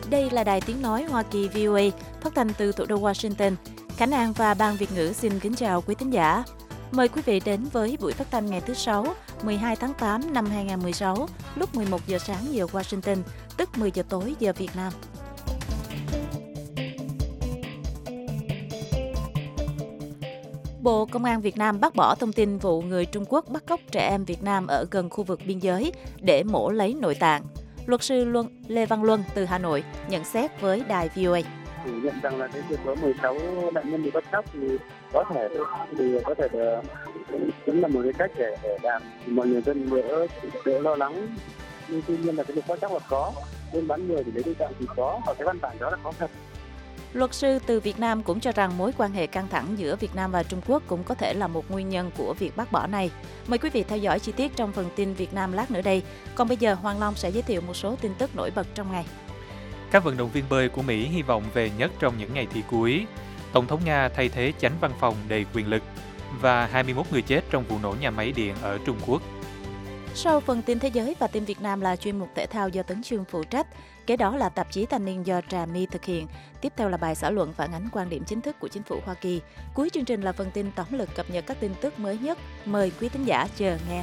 Đây là Đài Tiếng Nói Hoa Kỳ VOA, phát thanh từ thủ đô Washington. Khánh An và Ban Việt ngữ xin kính chào quý thính giả. Mời quý vị đến với buổi phát thanh ngày thứ Sáu, 12 tháng 8 năm 2016, lúc 11 giờ sáng giờ Washington, tức 10 giờ tối giờ Việt Nam. Bộ Công an Việt Nam bác bỏ thông tin vụ người Trung Quốc bắt cóc trẻ em Việt Nam ở gần khu vực biên giới để mổ lấy nội tạng. Luật sư Lê Văn Luân từ Hà Nội nhận xét với đài VOA. Phủ nhận rằng là cái việc có 16 nạn nhân bị bắt cóc thì có thể cũng là một cái cách để làm mọi người dân đỡ lo lắng. Nhưng tuy nhiên là cái việc bắt cóc là có, buôn bán người thì lấy nội tạng thì có, và cái văn bản đó là có thật. Luật sư từ Việt Nam cũng cho rằng mối quan hệ căng thẳng giữa Việt Nam và Trung Quốc cũng có thể là một nguyên nhân của việc bác bỏ này. Mời quý vị theo dõi chi tiết trong phần tin Việt Nam lát nữa đây. Còn bây giờ Hoàng Long sẽ giới thiệu một số tin tức nổi bật trong ngày. Các vận động viên bơi của Mỹ hy vọng về nhất trong những ngày thi cuối. Tổng thống Nga thay thế chánh văn phòng đầy quyền lực. Và 21 người chết trong vụ nổ nhà máy điện ở Trung Quốc. Sau phần tin thế giới và tin Việt Nam là chuyên mục thể thao do Tấn Chương phụ trách. Kế đó là tạp chí Thanh niên do Trà My thực hiện. Tiếp theo là bài xã luận phản ánh quan điểm chính thức của chính phủ Hoa Kỳ. Cuối chương trình là phần tin tổng lực cập nhật các tin tức mới nhất. Mời quý thính giả chờ nghe.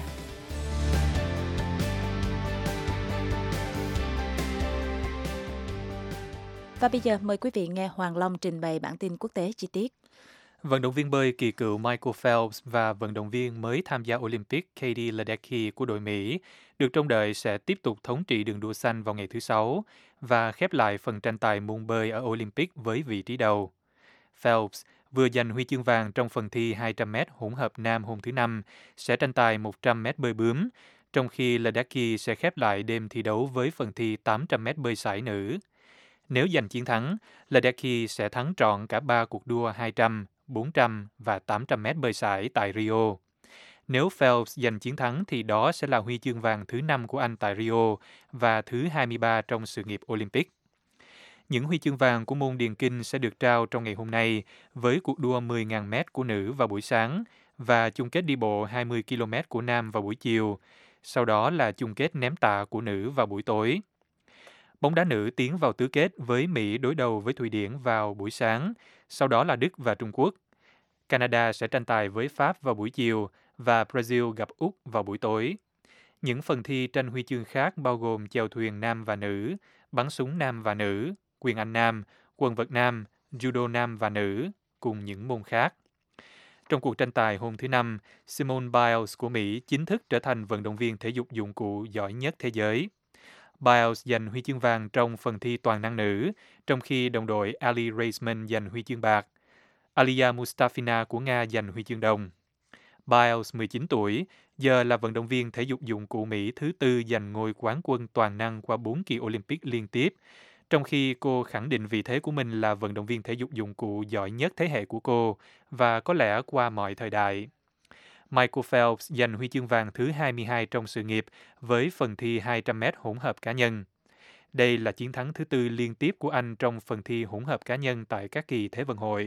Và bây giờ mời quý vị nghe Hoàng Long trình bày bản tin quốc tế chi tiết. Vận động viên bơi kỳ cựu Michael Phelps và vận động viên mới tham gia Olympic Katie Ledecky của đội Mỹ được trông đợi sẽ tiếp tục thống trị đường đua xanh vào ngày thứ Sáu và khép lại phần tranh tài môn bơi ở Olympic với vị trí đầu. Phelps vừa giành huy chương vàng trong phần thi 200m hỗn hợp nam hôm thứ Năm sẽ tranh tài 100m bơi bướm, trong khi Ledecky sẽ khép lại đêm thi đấu với phần thi 800m bơi sải nữ. Nếu giành chiến thắng, Ledecky sẽ thắng trọn cả 3 cuộc đua 200, 400 và 800m bơi sải tại Rio. Nếu Phelps giành chiến thắng thì đó sẽ là huy chương vàng thứ 5 của anh tại Rio và thứ 23 trong sự nghiệp Olympic. Những huy chương vàng của môn điền kinh sẽ được trao trong ngày hôm nay với cuộc đua 10.000m của nữ vào buổi sáng và chung kết đi bộ 20 km của nam vào buổi chiều. Sau đó là chung kết ném tạ của nữ vào buổi tối. Bóng đá nữ tiến vào tứ kết với Mỹ đối đầu với Thụy Điển vào buổi sáng, sau đó là Đức và Trung Quốc. Canada sẽ tranh tài với Pháp vào buổi chiều và Brazil gặp Úc vào buổi tối. Những phần thi tranh huy chương khác bao gồm chèo thuyền nam và nữ, bắn súng nam và nữ, quyền Anh nam, quần vợt nam, judo nam và nữ, cùng những môn khác. Trong cuộc tranh tài hôm thứ Năm, Simone Biles của Mỹ chính thức trở thành vận động viên thể dục dụng cụ giỏi nhất thế giới. Biles giành huy chương vàng trong phần thi toàn năng nữ, trong khi đồng đội Ali Raisman giành huy chương bạc. Alia Mustafina của Nga giành huy chương đồng. Biles, 19 tuổi, giờ là vận động viên thể dục dụng cụ Mỹ thứ tư giành ngôi quán quân toàn năng qua 4 kỳ Olympic liên tiếp, trong khi cô khẳng định vị thế của mình là vận động viên thể dục dụng cụ giỏi nhất thế hệ của cô và có lẽ qua mọi thời đại. Michael Phelps giành huy chương vàng thứ 22 trong sự nghiệp với phần thi 200m hỗn hợp cá nhân. Đây là chiến thắng thứ tư liên tiếp của anh trong phần thi hỗn hợp cá nhân tại các kỳ Thế vận hội.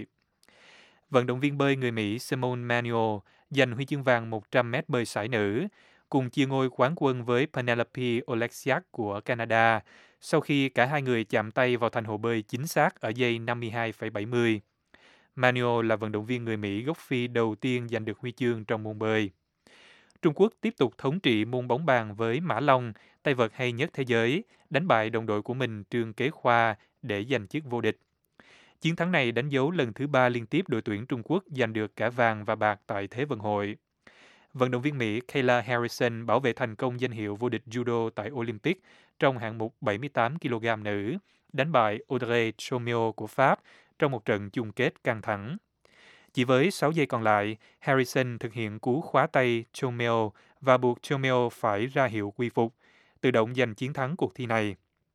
Vận động viên bơi người Mỹ Simone Manuel giành huy chương vàng 100m bơi sải nữ, cùng chia ngôi quán quân với Penelope Oleksiak của Canada, sau khi cả hai người chạm tay vào thành hồ bơi chính xác ở giây 52,70. Manuel là vận động viên người Mỹ gốc Phi đầu tiên giành được huy chương trong môn bơi. Trung Quốc tiếp tục thống trị môn bóng bàn với Mã Long, tay vợt hay nhất thế giới, đánh bại đồng đội của mình Trương Kế Khoa để giành chức vô địch. Chiến thắng này đánh dấu lần thứ 3 liên tiếp đội tuyển Trung Quốc giành được cả vàng và bạc tại Thế vận hội. Vận động viên Mỹ Kayla Harrison bảo vệ thành công danh hiệu vô địch judo tại Olympic trong hạng mục 78 kg nữ, đánh bại Audrey Chomeo của Pháp trong một trận chung kết căng thẳng. Chỉ với 6 giây còn lại, Harrison thực hiện cú khóa tay Chomeo và buộc Chomeo phải ra hiệu quy phục, tự động giành chiến thắng cuộc thi này.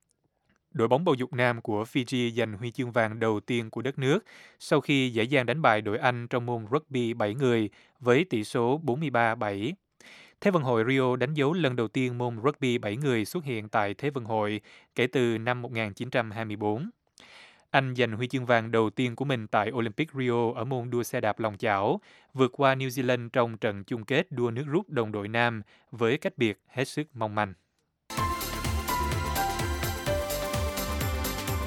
Đội bóng bầu dục nam của Fiji giành huy chương vàng đầu tiên của đất nước sau khi dễ dàng đánh bại đội Anh trong môn rugby 7 người với tỷ số 43-7. Thế vận hội Rio đánh dấu lần đầu tiên môn rugby 7 người xuất hiện tại Thế vận hội kể từ năm 1924. Anh giành huy chương vàng đầu tiên của mình tại Olympic Rio ở môn đua xe đạp lòng chảo, vượt qua New Zealand trong trận chung kết đua nước rút đồng đội nam với cách biệt hết sức mong manh.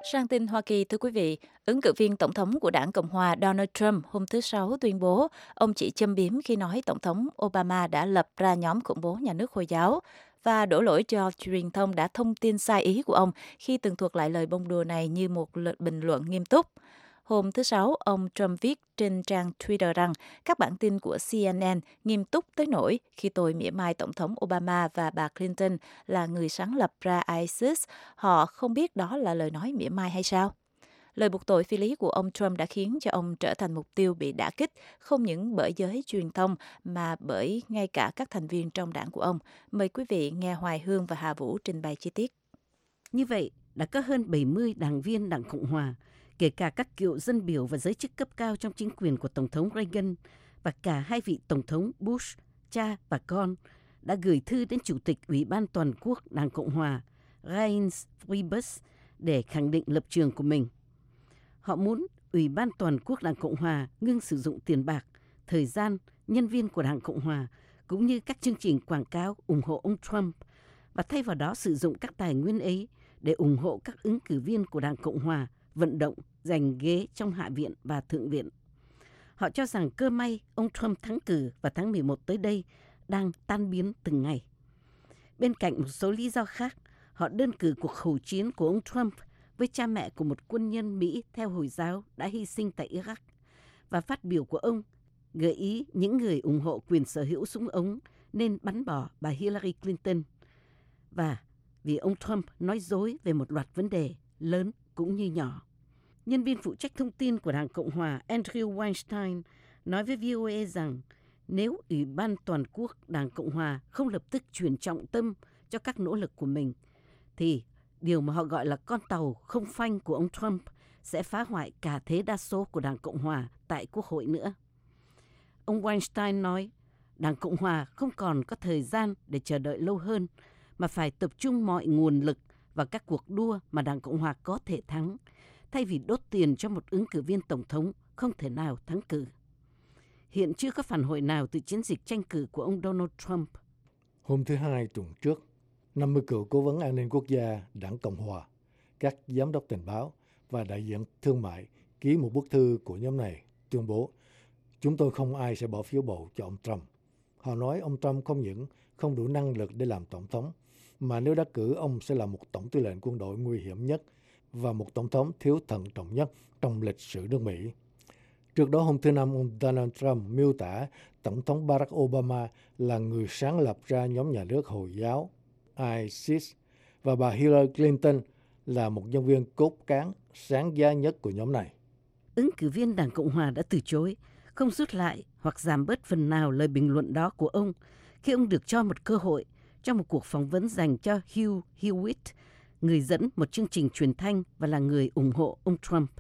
Sang tin Hoa Kỳ, thưa quý vị, ứng cử viên tổng thống của đảng Cộng hòa Donald Trump hôm thứ Sáu tuyên bố ông chỉ châm biếm khi nói Tổng thống Obama đã lập ra nhóm khủng bố nhà nước Hồi giáo và đổ lỗi cho truyền thông đã thông tin sai ý của ông khi tường thuật lại lời bông đùa này như một bình luận nghiêm túc. Hôm thứ Sáu, ông Trump viết trên trang Twitter rằng các bản tin của CNN nghiêm túc tới nỗi khi tôi mỉa mai Tổng thống Obama và bà Clinton là người sáng lập ra ISIS, họ không biết đó là lời nói mỉa mai hay sao? Lời buộc tội phi lý của ông Trump đã khiến cho ông trở thành mục tiêu bị đả kích không những bởi giới truyền thông mà bởi ngay cả các thành viên trong đảng của ông. Mời quý vị nghe Hoài Hương và Hà Vũ trình bày chi tiết. Như vậy, đã có hơn 70 đảng viên Đảng Cộng hòa, kể cả các cựu dân biểu và giới chức cấp cao trong chính quyền của Tổng thống Reagan và cả hai vị Tổng thống Bush, cha và con, đã gửi thư đến Chủ tịch Ủy ban Toàn quốc Đảng Cộng hòa Reince Priebus để khẳng định lập trường của mình. Họ muốn Ủy ban Toàn quốc Đảng Cộng hòa ngưng sử dụng tiền bạc, thời gian, nhân viên của Đảng Cộng hòa cũng như các chương trình quảng cáo ủng hộ ông Trump và thay vào đó sử dụng các tài nguyên ấy để ủng hộ các ứng cử viên của Đảng Cộng hòa vận động giành ghế trong Hạ viện và Thượng viện. Họ cho rằng cơ may ông Trump thắng cử vào tháng 11 tới đây đang tan biến từng ngày. Bên cạnh một số lý do khác, họ đơn cử cuộc khẩu chiến của ông Trump với cha mẹ của một quân nhân Mỹ theo Hồi giáo đã hy sinh tại Iraq và phát biểu của ông gợi ý những người ủng hộ quyền sở hữu súng ống nên bắn bỏ bà Hillary Clinton và vì ông Trump nói dối về một loạt vấn đề lớn cũng như nhỏ. Nhân viên phụ trách thông tin của Đảng Cộng hòa Andrew Weinstein nói với VOA rằng nếu Ủy ban Toàn quốc Đảng Cộng hòa không lập tức chuyển trọng tâm cho các nỗ lực của mình, thì điều mà họ gọi là con tàu không phanh của ông Trump sẽ phá hoại cả thế đa số của Đảng Cộng hòa tại Quốc hội nữa. Ông Weinstein nói, Đảng Cộng hòa không còn có thời gian để chờ đợi lâu hơn, mà phải tập trung mọi nguồn lực vào các cuộc đua mà Đảng Cộng hòa có thể thắng, thay vì đốt tiền cho một ứng cử viên tổng thống không thể nào thắng cử. Hiện chưa có phản hồi nào từ chiến dịch tranh cử của ông Donald Trump. Hôm thứ Hai tuần trước, 50 cựu cố vấn an ninh quốc gia Đảng Cộng hòa, các giám đốc tình báo và đại diện thương mại ký một bức thư của nhóm này tuyên bố chúng tôi không ai sẽ bỏ phiếu bầu cho ông Trump. Họ nói ông Trump không những không đủ năng lực để làm tổng thống, mà nếu đắc cử ông sẽ là một tổng tư lệnh quân đội nguy hiểm nhất và một tổng thống thiếu thận trọng nhất trong lịch sử nước Mỹ. Trước đó hôm thứ Năm, ông Donald Trump miêu tả Tổng thống Barack Obama là người sáng lập ra nhóm nhà nước Hồi giáo ISIS và bà Hillary Clinton là một nhân viên cốt cán sáng giá nhất của nhóm này. Ứng cử viên Đảng Cộng hòa đã từ chối, không rút lại hoặc giảm bớt phần nào lời bình luận đó của ông khi ông được cho một cơ hội trong một cuộc phỏng vấn dành cho Hugh Hewitt, người dẫn một chương trình truyền thanh và là người ủng hộ ông Trump.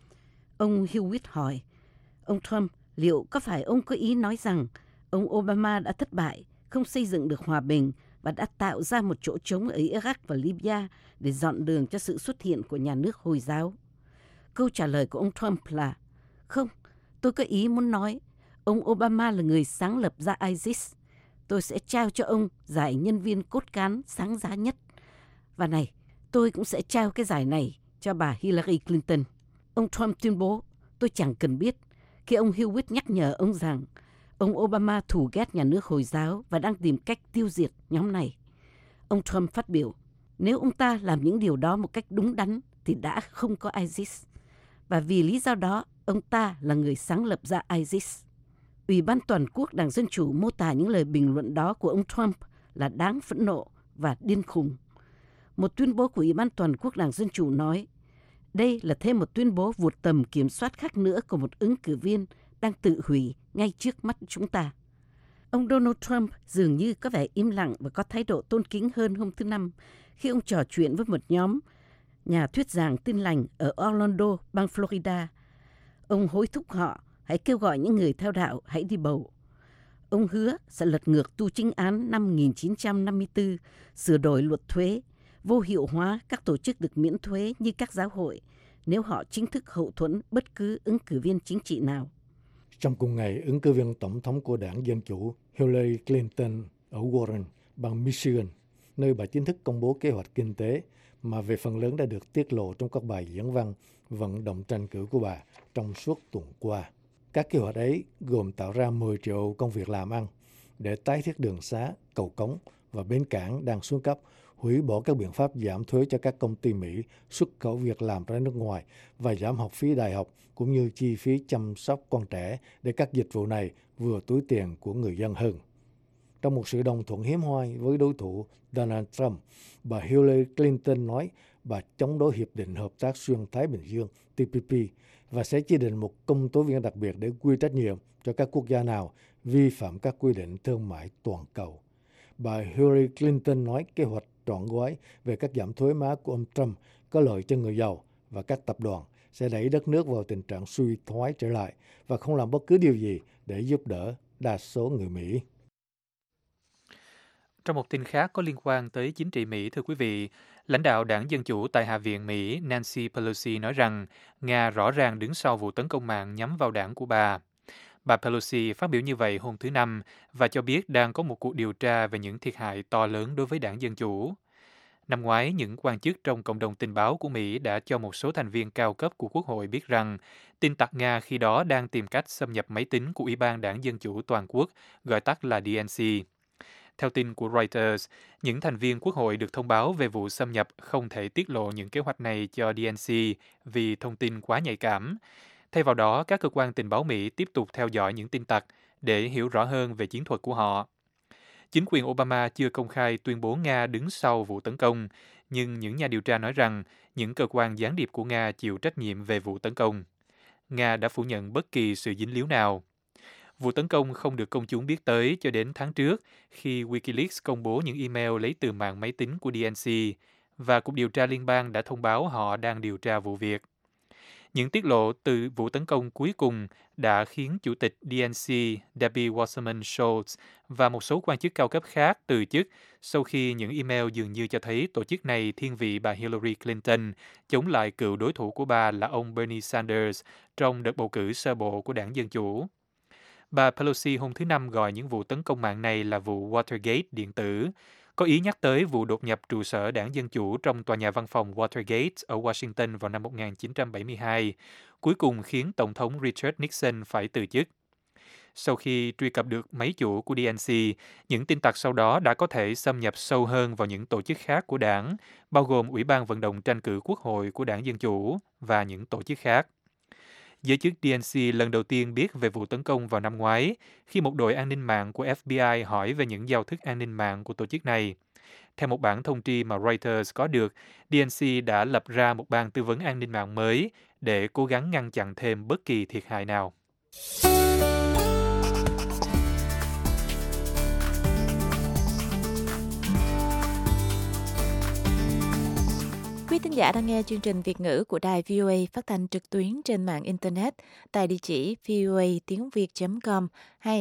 Ông Hewitt hỏi, ông Trump liệu có phải ông có ý nói rằng ông Obama đã thất bại, không xây dựng được hòa bình và đã tạo ra một chỗ trống ở Iraq và Libya để dọn đường cho sự xuất hiện của nhà nước Hồi giáo? Câu trả lời của ông Trump là, không, tôi có ý muốn nói, ông Obama là người sáng lập ra ISIS. Tôi sẽ trao cho ông giải nhân viên cốt cán sáng giá nhất. Và này, tôi cũng sẽ trao cái giải này cho bà Hillary Clinton. Ông Trump tuyên bố, tôi chẳng cần biết, khi ông Hewitt nhắc nhở ông rằng ông Obama thù ghét nhà nước Hồi giáo và đang tìm cách tiêu diệt nhóm này. Ông Trump phát biểu, nếu ông ta làm những điều đó một cách đúng đắn thì đã không có ISIS. Và vì lý do đó, ông ta là người sáng lập ra ISIS. Ủy ban Toàn quốc Đảng Dân Chủ mô tả những lời bình luận đó của ông Trump là đáng phẫn nộ và điên khùng. Một tuyên bố của Ủy ban Toàn quốc Đảng Dân Chủ nói, đây là thêm một tuyên bố vượt tầm kiểm soát khác nữa của một ứng cử viên đang tự hủy ngay trước mắt chúng ta. Ông Donald Trump dường như có vẻ im lặng và có thái độ tôn kính hơn hôm thứ Năm khi ông trò chuyện với một nhóm nhà thuyết giảng Tin lành ở Orlando, bang Florida. Ông hối thúc họ hãy kêu gọi những người theo đạo hãy đi bầu. Ông hứa sẽ lật ngược tu chính án năm 1954, sửa đổi luật thuế, vô hiệu hóa các tổ chức được miễn thuế như các giáo hội nếu họ chính thức hậu thuẫn bất cứ ứng cử viên chính trị nào. Trong cùng ngày, ứng cử viên tổng thống của Đảng Dân Chủ Hillary Clinton ở Warren, bang Michigan, nơi bà chính thức công bố kế hoạch kinh tế, mà về phần lớn đã được tiết lộ trong các bài diễn văn vận động tranh cử của bà trong suốt tuần qua. Các kế hoạch ấy gồm tạo ra 10 triệu công việc làm ăn để tái thiết đường xá, cầu cống và bến cảng đang xuống cấp, hủy bỏ các biện pháp giảm thuế cho các công ty Mỹ xuất khẩu việc làm ra nước ngoài và giảm học phí đại học cũng như chi phí chăm sóc con trẻ để các dịch vụ này vừa túi tiền của người dân hơn. Trong một sự đồng thuận hiếm hoi với đối thủ Donald Trump, bà Hillary Clinton nói bà chống đối Hiệp định Hợp tác Xuyên Thái Bình Dương TPP và sẽ chỉ định một công tố viên đặc biệt để quy trách nhiệm cho các quốc gia nào vi phạm các quy định thương mại toàn cầu. Bà Hillary Clinton nói kế hoạch trọn gói về các giảm thuế má của ông Trump có lợi cho người giàu và các tập đoàn sẽ đẩy đất nước vào tình trạng suy thoái trở lại và không làm bất cứ điều gì để giúp đỡ đa số người Mỹ. Trong một tin khác có liên quan tới chính trị Mỹ, thưa quý vị, lãnh đạo đảng Dân Chủ tại Hạ viện Mỹ Nancy Pelosi nói rằng Nga rõ ràng đứng sau vụ tấn công mạng nhắm vào đảng của bà. Bà Pelosi phát biểu như vậy hôm thứ Năm và cho biết đang có một cuộc điều tra về những thiệt hại to lớn đối với đảng Dân Chủ. Năm ngoái, những quan chức trong cộng đồng tình báo của Mỹ đã cho một số thành viên cao cấp của Quốc hội biết rằng tin tặc Nga khi đó đang tìm cách xâm nhập máy tính của Ủy ban Đảng Dân Chủ Toàn quốc, gọi tắt là DNC. Theo tin của Reuters, những thành viên Quốc hội được thông báo về vụ xâm nhập không thể tiết lộ những kế hoạch này cho DNC vì thông tin quá nhạy cảm. Thay vào đó, các cơ quan tình báo Mỹ tiếp tục theo dõi những tin tặc để hiểu rõ hơn về chiến thuật của họ. Chính quyền Obama chưa công khai tuyên bố Nga đứng sau vụ tấn công, nhưng những nhà điều tra nói rằng những cơ quan gián điệp của Nga chịu trách nhiệm về vụ tấn công. Nga đã phủ nhận bất kỳ sự dính líu nào. Vụ tấn công không được công chúng biết tới cho đến tháng trước khi Wikileaks công bố những email lấy từ mạng máy tính của DNC và Cục Điều tra Liên bang đã thông báo họ đang điều tra vụ việc. Những tiết lộ từ vụ tấn công cuối cùng đã khiến Chủ tịch DNC Debbie Wasserman Schultz và một số quan chức cao cấp khác từ chức sau khi những email dường như cho thấy tổ chức này thiên vị bà Hillary Clinton chống lại cựu đối thủ của bà là ông Bernie Sanders trong đợt bầu cử sơ bộ của đảng Dân Chủ. Bà Pelosi hôm thứ Năm gọi những vụ tấn công mạng này là vụ Watergate điện tử, có ý nhắc tới vụ đột nhập trụ sở đảng Dân Chủ trong tòa nhà văn phòng Watergate ở Washington vào năm 1972, cuối cùng khiến Tổng thống Richard Nixon phải từ chức. Sau khi truy cập được máy chủ của DNC, những tin tặc sau đó đã có thể xâm nhập sâu hơn vào những tổ chức khác của đảng, bao gồm Ủy ban vận động tranh cử Quốc hội của đảng Dân Chủ và những tổ chức khác. Giới chức DNC lần đầu tiên biết về vụ tấn công vào năm ngoái, khi một đội an ninh mạng của FBI hỏi về những giao thức an ninh mạng của tổ chức này. Theo một bản thông tri mà Reuters có được, DNC đã lập ra một ban tư vấn an ninh mạng mới để cố gắng ngăn chặn thêm bất kỳ thiệt hại nào. Quý thính giả đang nghe chương trình Việt ngữ của đài VOA phát thanh trực tuyến trên mạng Internet tại địa chỉ voatiếngviet.com hay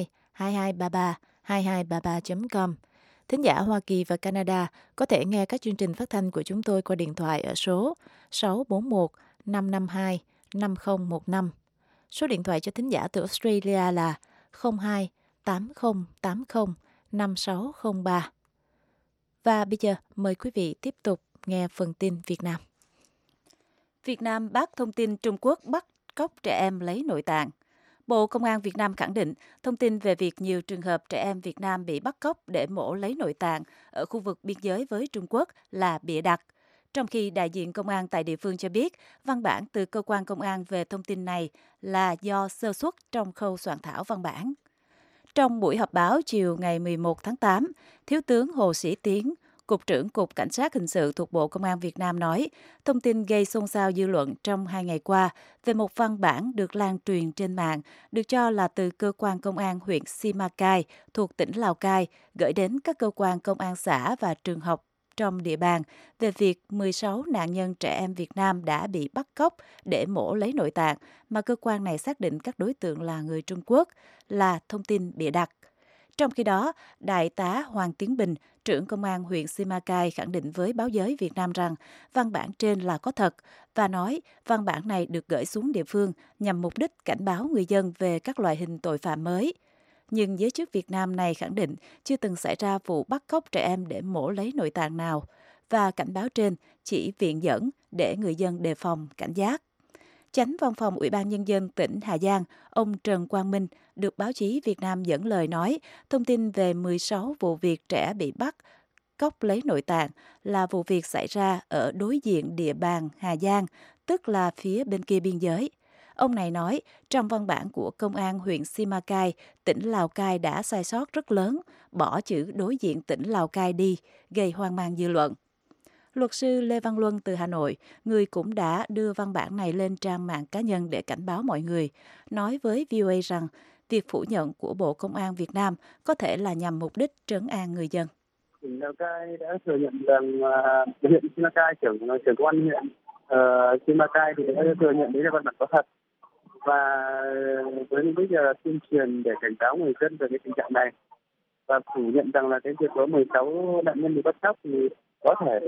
2233 Thính giả Hoa Kỳ và Canada có thể nghe các chương trình phát thanh của chúng tôi qua điện thoại ở số 641 552 5015. Số điện thoại cho thính giả từ Australia là 02 8080 5603. Và bây giờ mời quý vị tiếp tục nghe phần tin Việt Nam. Việt Nam bác thông tin Trung Quốc bắt cóc trẻ em lấy nội tạng. Bộ Công an Việt Nam khẳng định thông tin về việc nhiều trường hợp trẻ em Việt Nam bị bắt cóc để mổ lấy nội tạng ở khu vực biên giới với Trung Quốc là bịa đặt. Trong khi đại diện công an tại địa phương cho biết, văn bản từ cơ quan công an về thông tin này là do sơ suất trong khâu soạn thảo văn bản. Trong buổi họp báo chiều ngày 11 tháng 8, Thiếu tướng Hồ Sĩ Tiến, Cục trưởng Cục Cảnh sát Hình sự thuộc Bộ Công an Việt Nam nói, thông tin gây xôn xao dư luận trong 2 ngày qua về một văn bản được lan truyền trên mạng, được cho là từ cơ quan công an huyện Simacai thuộc tỉnh Lào Cai gửi đến các cơ quan công an xã và trường học trong địa bàn về việc 16 nạn nhân trẻ em Việt Nam đã bị bắt cóc để mổ lấy nội tạng mà cơ quan này xác định các đối tượng là người Trung Quốc là thông tin bịa đặt. Trong khi đó, Đại tá Hoàng Tiến Bình, trưởng công an huyện Simacai khẳng định với báo giới Việt Nam rằng văn bản trên là có thật và nói văn bản này được gửi xuống địa phương nhằm mục đích cảnh báo người dân về các loại hình tội phạm mới. Nhưng giới chức Việt Nam này khẳng định chưa từng xảy ra vụ bắt cóc trẻ em để mổ lấy nội tạng nào. và cảnh báo trên chỉ viện dẫn để người dân đề phòng, cảnh giác. Chánh Văn phòng Ủy ban Nhân dân tỉnh Hà Giang, ông Trần Quang Minh, được báo chí Việt Nam dẫn lời nói, thông tin về 16 vụ việc trẻ bị bắt cóc lấy nội tạng là vụ việc xảy ra ở đối diện địa bàn Hà Giang, tức là phía bên kia biên giới. Ông này nói, trong văn bản của Công an huyện Simacai, tỉnh Lào Cai đã sai sót rất lớn, bỏ chữ đối diện tỉnh Lào Cai đi, gây hoang mang dư luận. Luật sư Lê Văn Luân từ Hà Nội, người cũng đã đưa văn bản này lên trang mạng cá nhân để cảnh báo mọi người, nói với VOA rằng việc phủ nhận của Bộ Công an Việt Nam có thể là nhằm mục đích trấn an người dân. Tỉnh Lào Cai đã thừa nhận rằng huyện Simacai, trưởng công an huyện Simacai thì đã thừa nhận đấy là văn bản có thật, và với mục đích là tuyên truyền để cảnh cáo người dân về cái tình trạng này và phủ nhận rằng là cái việc có 16 nạn nhân bị bắt cóc thì có thể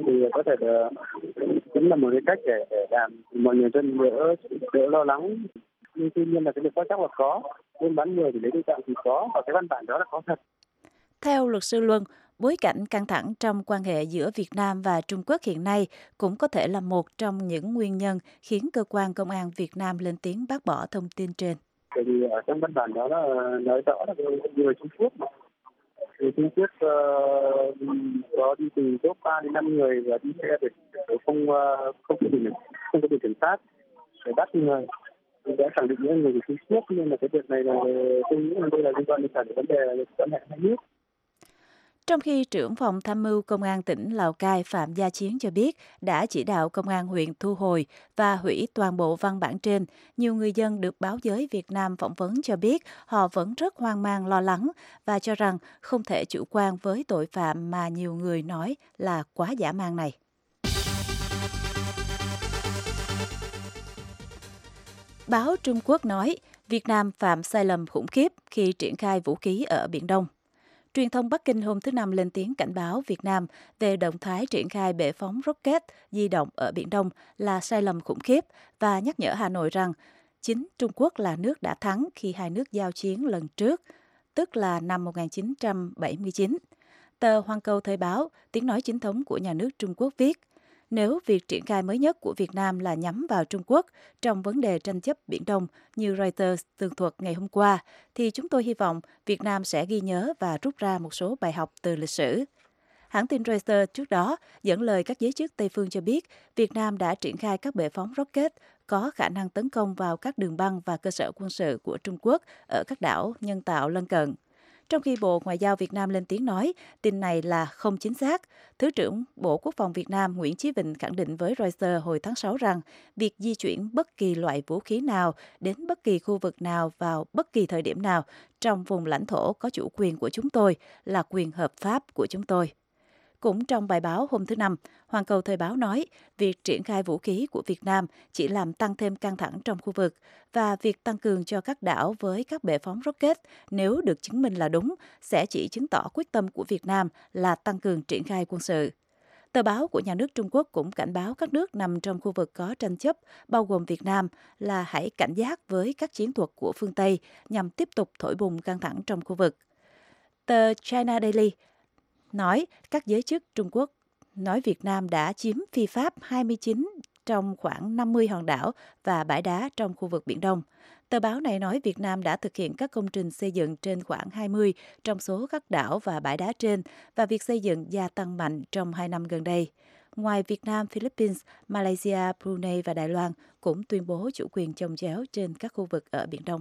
cũng là một cái cách để làm mọi người dân đỡ lo lắng. Nhưng tuy nhiên là cái việc bắt cóc là có, buôn bán người thì lấy nội tạng thì có, và cái văn bản đó là có thật. Theo luật sư Luân, bối cảnh căng thẳng trong quan hệ giữa Việt Nam và Trung Quốc hiện nay cũng có thể là một trong những nguyên nhân khiến cơ quan công an Việt Nam lên tiếng bác bỏ thông tin trên. Bởi vì ở trong văn bản đó là nói rõ là người Trung Quốc mà. Người Trung Quốc có đi từ top 3 đến 5 người và đi xe để không có biển kiểm soát để bắt người. Thì đã khẳng định những người của Trung Quốc, nhưng mà cái việc này là tôi nghĩ là đây là liên quan đến cả vấn đề quan hệ hai nước. Trong khi trưởng phòng tham mưu Công an tỉnh Lào Cai Phạm Gia Chiến cho biết đã chỉ đạo Công an huyện thu hồi và hủy toàn bộ văn bản trên, nhiều người dân được báo giới Việt Nam phỏng vấn cho biết họ vẫn rất hoang mang lo lắng và cho rằng không thể chủ quan với tội phạm mà nhiều người nói là quá dã man này. Báo Trung Quốc nói Việt Nam phạm sai lầm khủng khiếp khi triển khai vũ khí ở Biển Đông. Truyền thông Bắc Kinh hôm thứ Năm lên tiếng cảnh báo Việt Nam về động thái triển khai bệ phóng rocket di động ở Biển Đông là sai lầm khủng khiếp và nhắc nhở Hà Nội rằng chính Trung Quốc là nước đã thắng khi hai nước giao chiến lần trước, tức là năm 1979. Tờ Hoàn Cầu Thời báo, tiếng nói chính thống của nhà nước Trung Quốc viết, nếu việc triển khai mới nhất của Việt Nam là nhắm vào Trung Quốc trong vấn đề tranh chấp Biển Đông như Reuters tường thuật ngày hôm qua, thì chúng tôi hy vọng Việt Nam sẽ ghi nhớ và rút ra một số bài học từ lịch sử. Hãng tin Reuters trước đó dẫn lời các giới chức Tây phương cho biết Việt Nam đã triển khai các bệ phóng rocket có khả năng tấn công vào các đường băng và cơ sở quân sự của Trung Quốc ở các đảo nhân tạo lân cận. Trong khi Bộ Ngoại giao Việt Nam lên tiếng nói tin này là không chính xác, Thứ trưởng Bộ Quốc phòng Việt Nam Nguyễn Chí Vịnh khẳng định với Reuters hồi tháng 6 rằng việc di chuyển bất kỳ loại vũ khí nào đến bất kỳ khu vực nào vào bất kỳ thời điểm nào trong vùng lãnh thổ có chủ quyền của chúng tôi là quyền hợp pháp của chúng tôi. Cũng trong bài báo hôm thứ Năm, Hoàn Cầu Thời báo nói việc triển khai vũ khí của Việt Nam chỉ làm tăng thêm căng thẳng trong khu vực và việc tăng cường cho các đảo với các bệ phóng rocket nếu được chứng minh là đúng sẽ chỉ chứng tỏ quyết tâm của Việt Nam là tăng cường triển khai quân sự. Tờ báo của nhà nước Trung Quốc cũng cảnh báo các nước nằm trong khu vực có tranh chấp, bao gồm Việt Nam, là hãy cảnh giác với các chiến thuật của phương Tây nhằm tiếp tục thổi bùng căng thẳng trong khu vực. Tờ China Daily nói các giới chức Trung Quốc nói Việt Nam đã chiếm phi pháp 29 trong khoảng 50 hòn đảo và bãi đá trong khu vực Biển Đông. Tờ báo này nói Việt Nam đã thực hiện các công trình xây dựng trên khoảng 20 trong số các đảo và bãi đá trên và việc xây dựng gia tăng mạnh trong 2 năm gần đây. Ngoài Việt Nam, Philippines, Malaysia, Brunei và Đài Loan cũng tuyên bố chủ quyền chồng chéo trên các khu vực ở Biển Đông.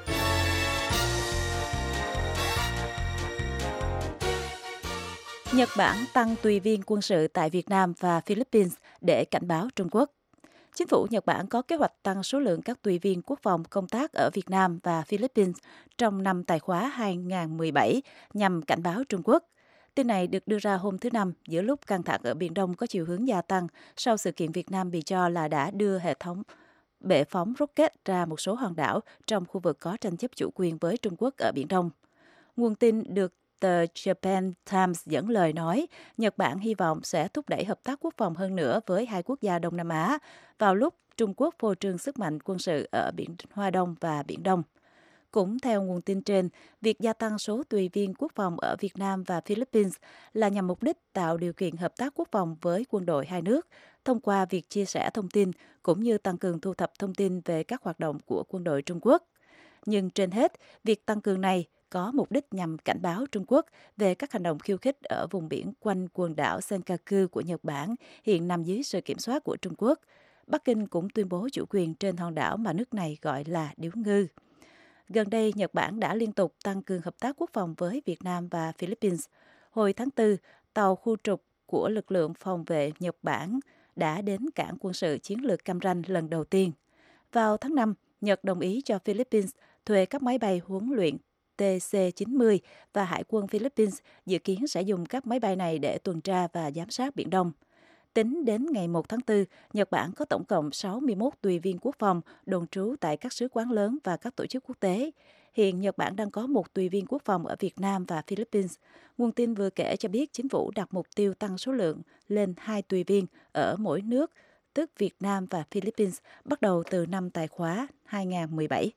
Nhật Bản tăng tùy viên quân sự tại Việt Nam và Philippines để cảnh báo Trung Quốc. Chính phủ Nhật Bản có kế hoạch tăng số lượng các tùy viên quốc phòng công tác ở Việt Nam và Philippines trong năm tài khóa 2017 nhằm cảnh báo Trung Quốc. Tin này được đưa ra hôm thứ Năm giữa lúc căng thẳng ở Biển Đông có chiều hướng gia tăng sau sự kiện Việt Nam bị cho là đã đưa hệ thống bệ phóng rocket ra một số hòn đảo trong khu vực có tranh chấp chủ quyền với Trung Quốc ở Biển Đông. Nguồn tin được tờ Japan Times dẫn lời nói, Nhật Bản hy vọng sẽ thúc đẩy hợp tác quốc phòng hơn nữa với hai quốc gia Đông Nam Á vào lúc Trung Quốc phô trương sức mạnh quân sự ở Biển Hoa Đông và Biển Đông. Cũng theo nguồn tin trên, việc gia tăng số tùy viên quốc phòng ở Việt Nam và Philippines là nhằm mục đích tạo điều kiện hợp tác quốc phòng với quân đội hai nước, thông qua việc chia sẻ thông tin cũng như tăng cường thu thập thông tin về các hoạt động của quân đội Trung Quốc. Nhưng trên hết, việc tăng cường này có mục đích nhằm cảnh báo Trung Quốc về các hành động khiêu khích ở vùng biển quanh quần đảo Senkaku của Nhật Bản, hiện nằm dưới sự kiểm soát của Trung Quốc. Bắc Kinh cũng tuyên bố chủ quyền trên hòn đảo mà nước này gọi là điếu ngư. Gần đây, Nhật Bản đã liên tục tăng cường hợp tác quốc phòng với Việt Nam và Philippines. Hồi tháng 4, tàu khu trục của lực lượng phòng vệ Nhật Bản đã đến cảng quân sự chiến lược Cam Ranh lần đầu tiên. Vào tháng 5, Nhật đồng ý cho Philippines thuê các máy bay huấn luyện TC-90 và Hải quân Philippines dự kiến sẽ dùng các máy bay này để tuần tra và giám sát Biển Đông. Tính đến ngày 1 tháng 4, Nhật Bản có tổng cộng 61 tùy viên quốc phòng đồn trú tại các sứ quán lớn và các tổ chức quốc tế. Hiện Nhật Bản đang có một tùy viên quốc phòng ở Việt Nam và Philippines. Nguồn tin vừa kể cho biết chính phủ đặt mục tiêu tăng số lượng lên 2 tùy viên ở mỗi nước, tức Việt Nam và Philippines, bắt đầu từ năm tài khóa 2017.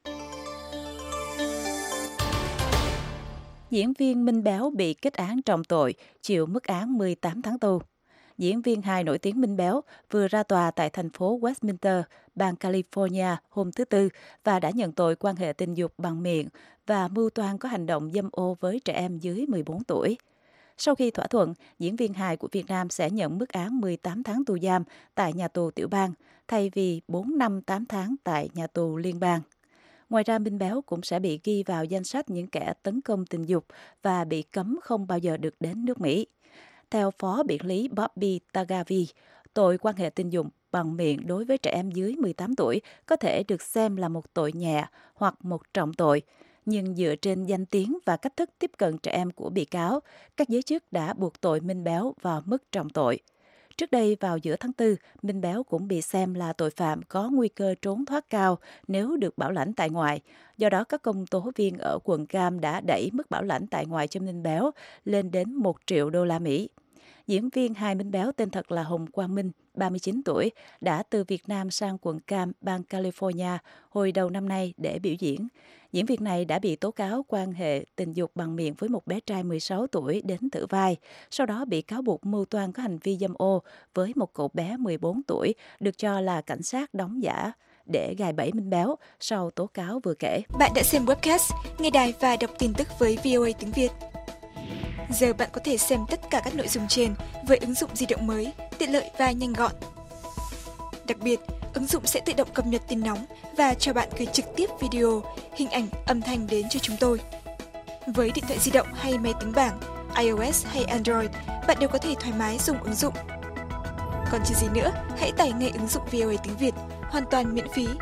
Diễn viên Minh Béo bị kết án trọng tội, chịu mức án 18 tháng tù. Diễn viên hài nổi tiếng Minh Béo vừa ra tòa tại thành phố Westminster, bang California hôm thứ Tư và đã nhận tội quan hệ tình dục bằng miệng và mưu toan có hành động dâm ô với trẻ em dưới 14 tuổi. Sau khi thỏa thuận, diễn viên hài của Việt Nam sẽ nhận mức án 18 tháng tù giam tại nhà tù tiểu bang, thay vì 4 năm 8 tháng tại nhà tù liên bang. Ngoài ra, Minh Béo cũng sẽ bị ghi vào danh sách những kẻ tấn công tình dục và bị cấm không bao giờ được đến nước Mỹ. Theo Phó Biện lý Bobby Tagavi, tội quan hệ tình dục bằng miệng đối với trẻ em dưới 18 tuổi có thể được xem là một tội nhẹ hoặc một trọng tội. Nhưng dựa trên danh tiếng và cách thức tiếp cận trẻ em của bị cáo, các giới chức đã buộc tội Minh Béo vào mức trọng tội. Trước đây, vào giữa tháng 4, Minh Béo cũng bị xem là tội phạm có nguy cơ trốn thoát cao nếu được bảo lãnh tại ngoại. Do đó, các công tố viên ở quận Cam đã đẩy mức bảo lãnh tại ngoại cho Minh Béo lên đến 1 triệu đô la Mỹ. Diễn viên hài Minh Béo tên thật là Hồng Quang Minh, 39 tuổi, đã từ Việt Nam sang quận Cam, bang California hồi đầu năm nay để biểu diễn. Diễn viên này đã bị tố cáo quan hệ tình dục bằng miệng với một bé trai 16 tuổi đến thử vai, sau đó bị cáo buộc mưu toan có hành vi dâm ô với một cậu bé 14 tuổi, được cho là cảnh sát đóng giả để gài bẫy Minh Béo sau tố cáo vừa kể. Bạn đã xem webcast, nghe đài và đọc tin tức với VOA tiếng Việt. Giờ bạn có thể xem tất cả các nội dung trên với ứng dụng di động mới, tiện lợi và nhanh gọn. Đặc biệt, ứng dụng sẽ tự động cập nhật tin nóng và cho bạn gửi trực tiếp video, hình ảnh, âm thanh đến cho chúng tôi. Với điện thoại di động hay máy tính bảng, iOS hay Android, bạn đều có thể thoải mái dùng ứng dụng. Còn chờ gì nữa, hãy tải ngay ứng dụng VOA tiếng Việt, hoàn toàn miễn phí.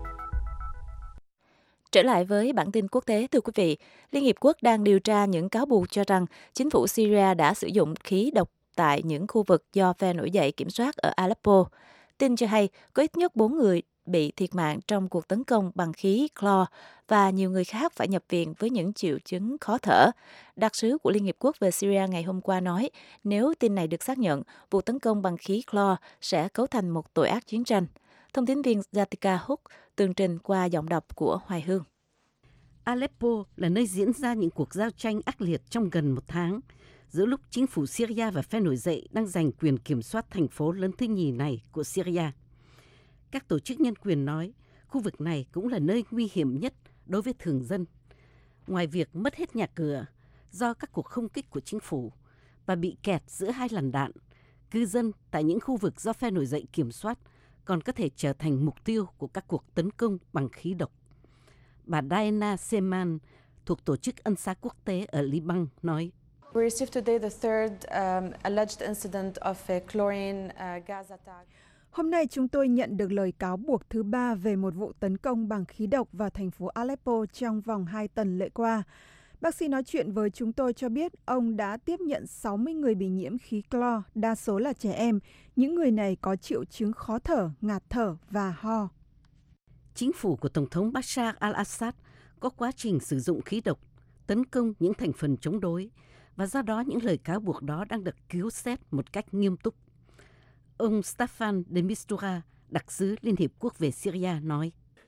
Trở lại với bản tin quốc tế, thưa quý vị, Liên Hiệp Quốc đang điều tra những cáo buộc cho rằng chính phủ Syria đã sử dụng khí độc tại những khu vực do phe nổi dậy kiểm soát ở Aleppo. Tin cho hay có ít nhất 4 người bị thiệt mạng trong cuộc tấn công bằng khí clo và nhiều người khác phải nhập viện với những triệu chứng khó thở. Đặc sứ của Liên Hiệp Quốc về Syria ngày hôm qua nói nếu tin này được xác nhận, vụ tấn công bằng khí clo sẽ cấu thành một tội ác chiến tranh. Thông tin viên Jatika Hook tường trình qua giọng đọc của Hoài Hương. Aleppo là nơi diễn ra những cuộc giao tranh ác liệt trong gần một tháng, giữa lúc chính phủ Syria và phe nổi dậy đang giành quyền kiểm soát thành phố lớn thứ nhì này của Syria. Các tổ chức nhân quyền nói khu vực này cũng là nơi nguy hiểm nhất đối với thường dân. Ngoài việc mất hết nhà cửa do các cuộc không kích của chính phủ và bị kẹt giữa hai làn đạn, cư dân tại những khu vực do phe nổi dậy kiểm soát còn có thể trở thành mục tiêu của các cuộc tấn công bằng khí độc. Bà Diana Seman thuộc Tổ chức Ân xá Quốc tế ở Liban nói: We received today the third alleged incident of a chlorine gas attack. Hôm nay chúng tôi nhận được lời cáo buộc thứ 3 về một vụ tấn công bằng khí độc vào thành phố Aleppo trong vòng 2 tuần lễ qua. Bác sĩ nói chuyện với chúng tôi cho biết ông đã tiếp nhận 60 người bị nhiễm khí clo, đa số là trẻ em. Những người này có triệu chứng khó thở, ngạt thở và ho. Chính phủ của Tổng thống Bashar al-Assad có quá trình sử dụng khí độc, tấn công những thành phần chống đối, và do đó những lời cáo buộc đó đang được cứu xét một cách nghiêm túc. Ông Staffan de Mistura, đặc sứ Liên Hiệp Quốc về Syria nói: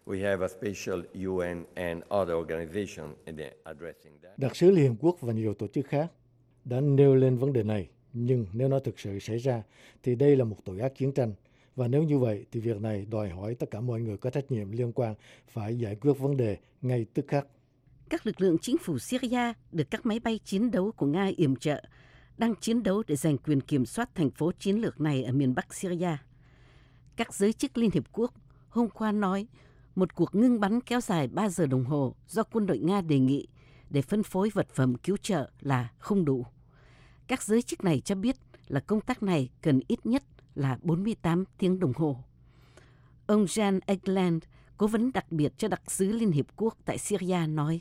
Đặc sứ Liên Hợp Quốc và nhiều tổ chức khác đã nêu lên vấn đề này, nhưng nếu nó thực sự xảy ra thì đây là một tội ác chiến tranh. Và nếu như vậy thì việc này đòi hỏi tất cả mọi người có trách nhiệm liên quan phải giải quyết vấn đề ngay tức khắc. Các lực lượng chính phủ Syria được các máy bay chiến đấu của Nga yểm trợ đang chiến đấu để giành quyền kiểm soát thành phố chiến lược này ở miền Bắc Syria. Các giới chức Liên Hiệp Quốc hôm qua nói một cuộc ngưng bắn kéo dài 3 giờ đồng hồ do quân đội Nga đề nghị để phân phối vật phẩm cứu trợ là không đủ. Các giới chức này cho biết là công tác này cần ít nhất là 48 tiếng đồng hồ. Ông Jan Egeland, cố vấn đặc biệt cho đặc sứ Liên Hiệp Quốc tại Syria nói,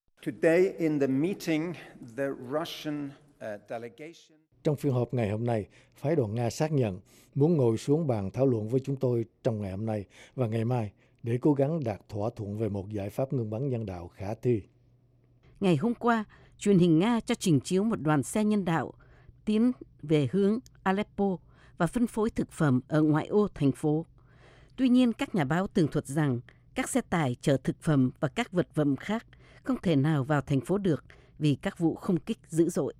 trong phiên họp ngày hôm nay, phái đoàn Nga xác nhận muốn ngồi xuống bàn thảo luận với chúng tôi trong ngày hôm nay và ngày mai để cố gắng đạt thỏa thuận về một giải pháp ngừng bắn nhân đạo khả thi. Ngày hôm qua, truyền hình Nga cho trình chiếu một đoàn xe nhân đạo tiến về hướng Aleppo và phân phối thực phẩm ở ngoại ô thành phố. Tuy nhiên, các nhà báo tường thuật rằng các xe tải chở thực phẩm và các vật phẩm khác không thể nào vào thành phố được vì các vụ không kích dữ dội.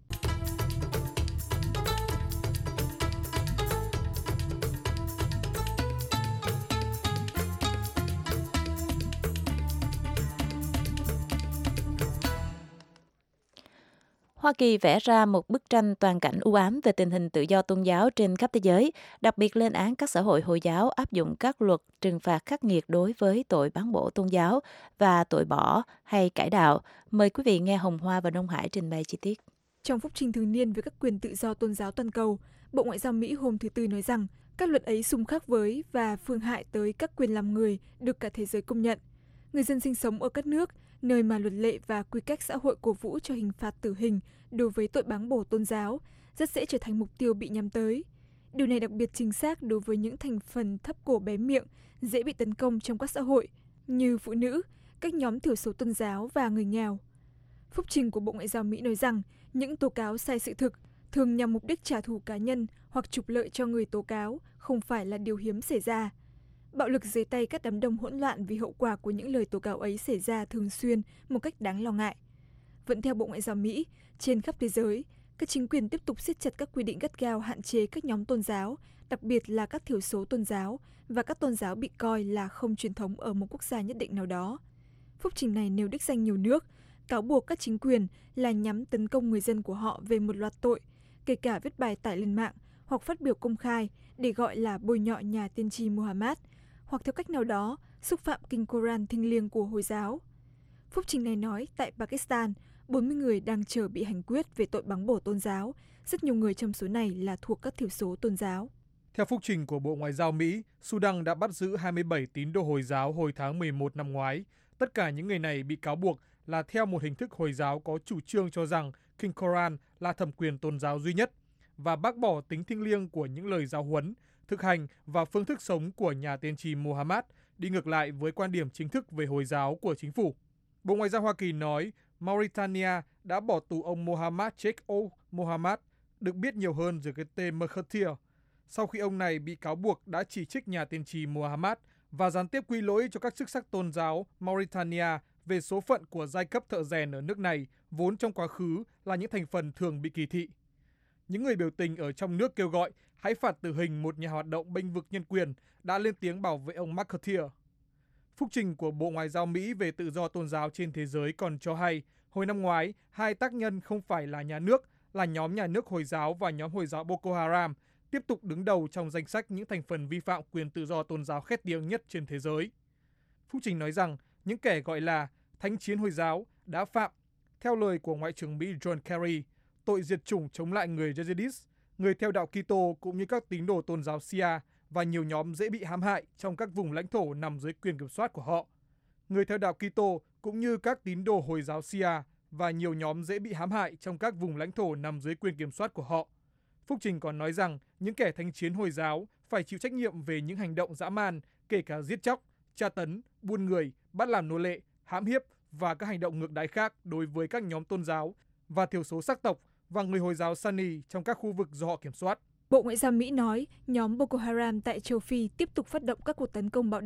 Hoa Kỳ vẽ ra một bức tranh toàn cảnh u ám về tình hình tự do tôn giáo trên khắp thế giới, đặc biệt lên án các xã hội Hồi giáo áp dụng các luật trừng phạt khắc nghiệt đối với tội bán bổ tôn giáo và tội bỏ hay cải đạo. Mời quý vị nghe Hồng Hoa và Đông Hải trình bày chi tiết. Trong phúc trình thường niên về các quyền tự do tôn giáo toàn cầu, Bộ Ngoại giao Mỹ hôm thứ Tư nói rằng các luật ấy xung khắc với và phương hại tới các quyền làm người được cả thế giới công nhận. Người dân sinh sống ở các nước nơi mà luật lệ và quy cách xã hội cổ vũ cho hình phạt tử hình đối với tội báng bổ tôn giáo rất dễ trở thành mục tiêu bị nhắm tới. Điều này đặc biệt chính xác đối với những thành phần thấp cổ bé miệng dễ bị tấn công trong các xã hội như phụ nữ, các nhóm thiểu số tôn giáo và người nghèo. Phúc trình của Bộ Ngoại giao Mỹ nói rằng những tố cáo sai sự thực thường nhằm mục đích trả thù cá nhân hoặc trục lợi cho người tố cáo không phải là điều hiếm xảy ra. Bạo lực dưới tay các đám đông hỗn loạn vì hậu quả của những lời tố cáo ấy xảy ra thường xuyên một cách đáng lo ngại. Vẫn theo Bộ Ngoại giao Mỹ, trên khắp thế giới, các chính quyền tiếp tục siết chặt các quy định gắt gao hạn chế các nhóm tôn giáo, đặc biệt là các thiểu số tôn giáo và các tôn giáo bị coi là không truyền thống ở một quốc gia nhất định nào đó. Phúc trình này nêu đích danh nhiều nước, cáo buộc các chính quyền là nhắm tấn công người dân của họ về một loạt tội, kể cả viết bài tải lên mạng hoặc phát biểu công khai để gọi là bôi nhọ nhà tiên tri Muhammad, hoặc theo cách nào đó xúc phạm kinh Koran thiêng liêng của Hồi giáo. Phúc trình này nói tại Pakistan, 40 người đang chờ bị hành quyết về tội báng bổ tôn giáo. Rất nhiều người trong số này là thuộc các thiểu số tôn giáo. Theo phúc trình của Bộ Ngoại giao Mỹ, Sudan đã bắt giữ 27 tín đồ Hồi giáo hồi tháng 11 năm ngoái. Tất cả những người này bị cáo buộc là theo một hình thức Hồi giáo có chủ trương cho rằng kinh Koran là thẩm quyền tôn giáo duy nhất và bác bỏ tính thiêng liêng của những lời giáo huấn, thực hành và phương thức sống của nhà tiên tri Muhammad, đi ngược lại với quan điểm chính thức về Hồi giáo của chính phủ. Bộ Ngoại giao Hoa Kỳ nói Mauritania đã bỏ tù ông Mohammad Sheikh Mohammed, được biết nhiều hơn dưới cái tên Mahathir, sau khi ông này bị cáo buộc đã chỉ trích nhà tiên tri Muhammad và gián tiếp quy lỗi cho các chức sắc tôn giáo Mauritania về số phận của giai cấp thợ rèn ở nước này, vốn trong quá khứ là những thành phần thường bị kỳ thị. Những người biểu tình ở trong nước kêu gọi hãy phạt tử hình một nhà hoạt động bênh vực nhân quyền đã lên tiếng bảo vệ ông Mahathir. Phúc trình của Bộ Ngoại giao Mỹ về tự do tôn giáo trên thế giới còn cho hay, hồi năm ngoái, hai tác nhân không phải là nhà nước, là nhóm nhà nước Hồi giáo và nhóm Hồi giáo Boko Haram, tiếp tục đứng đầu trong danh sách những thành phần vi phạm quyền tự do tôn giáo khét tiếng nhất trên thế giới. Phúc trình nói rằng những kẻ gọi là thánh chiến Hồi giáo đã phạm, theo lời của Ngoại trưởng Mỹ John Kerry, tội diệt chủng chống lại người Yazidis, người theo đạo Kitô cũng như các tín đồ tôn giáo Shia và nhiều nhóm dễ bị hãm hại trong các vùng lãnh thổ nằm dưới quyền kiểm soát của họ. Người theo đạo Kitô cũng như các tín đồ Hồi giáo Shia và nhiều nhóm dễ bị hãm hại trong các vùng lãnh thổ nằm dưới quyền kiểm soát của họ. Phúc trình còn nói rằng những kẻ thánh chiến Hồi giáo phải chịu trách nhiệm về những hành động dã man, kể cả giết chóc, tra tấn, buôn người, bắt làm nô lệ, hãm hiếp và các hành động ngược đãi khác đối với các nhóm tôn giáo và thiểu số sắc tộc và người Hồi giáo Sunni trong các khu vực do họ kiểm soát. Bộ Ngoại giao Mỹ nói nhóm Boko Haram tại châu Phi tiếp tục phát động các cuộc tấn công bạo động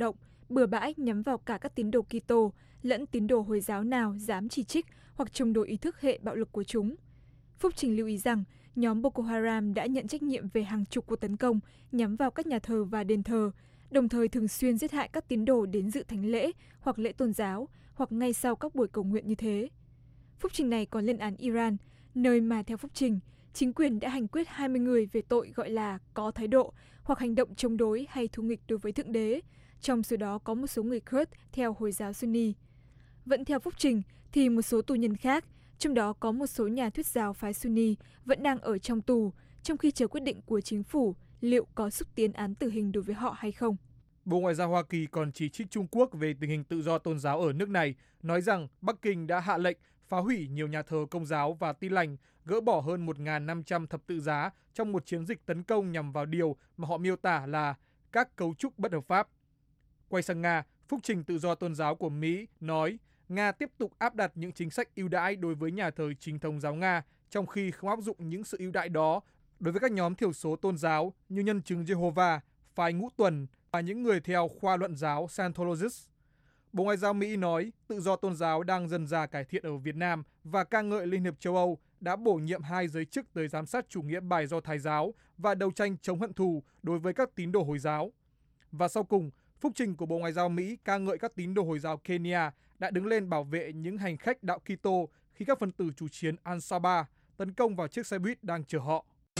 bừa bãi nhắm vào cả các tín đồ Kitô lẫn tín đồ Hồi giáo nào dám chỉ trích hoặc chống đối ý thức hệ bạo lực của chúng. Phúc Trình lưu ý rằng nhóm Boko Haram đã nhận trách nhiệm về hàng chục cuộc tấn công nhắm vào các nhà thờ và đền thờ, đồng thời thường xuyên giết hại các tín đồ đến dự thánh lễ hoặc lễ tôn giáo, hoặc ngay sau các buổi cầu nguyện như thế. Phúc trình này còn lên án Iran, nơi mà theo Phúc trình, chính quyền đã hành quyết 20 người về tội gọi là có thái độ hoặc hành động chống đối hay thù nghịch đối với Thượng Đế, trong số đó có một số người Kurd theo Hồi giáo Sunni. Vẫn theo Phúc trình, thì một số tù nhân khác, trong đó có một số nhà thuyết giáo phái Sunni, vẫn đang ở trong tù, trong khi chờ quyết định của chính phủ liệu có xúc tiến án tử hình đối với họ hay không. Bộ Ngoại giao Hoa Kỳ còn chỉ trích Trung Quốc về tình hình tự do tôn giáo ở nước này, nói rằng Bắc Kinh đã hạ lệnh phá hủy nhiều nhà thờ Công giáo và Tin lành, gỡ bỏ hơn 1.500 thập tự giá trong một chiến dịch tấn công nhằm vào điều mà họ miêu tả là các cấu trúc bất hợp pháp. Quay sang Nga, Phúc trình tự do tôn giáo của Mỹ nói Nga tiếp tục áp đặt những chính sách ưu đãi đối với nhà thờ chính thống giáo Nga, trong khi không áp dụng những sự ưu đãi đó đối với các nhóm thiểu số tôn giáo như Nhân chứng Jehovah, phái Ngũ Tuần và những người theo khoa luận giáo Scientologists. Bộ Ngoại giao Mỹ nói tự do tôn giáo đang dần dà cải thiện ở Việt Nam và ca ngợi Liên hiệp châu Âu đã bổ nhiệm 2 giới chức tới giám sát chủ nghĩa bài Do Thái giáo và đấu tranh chống hận thù đối với các tín đồ Hồi giáo. Và sau cùng, phúc trình của Bộ Ngoại giao Mỹ ca ngợi các tín đồ Hồi giáo Kenya đã đứng lên bảo vệ những hành khách đạo Kitô khi các phần tử chủ chiến Al-Shabaab tấn công vào chiếc xe buýt đang chở họ.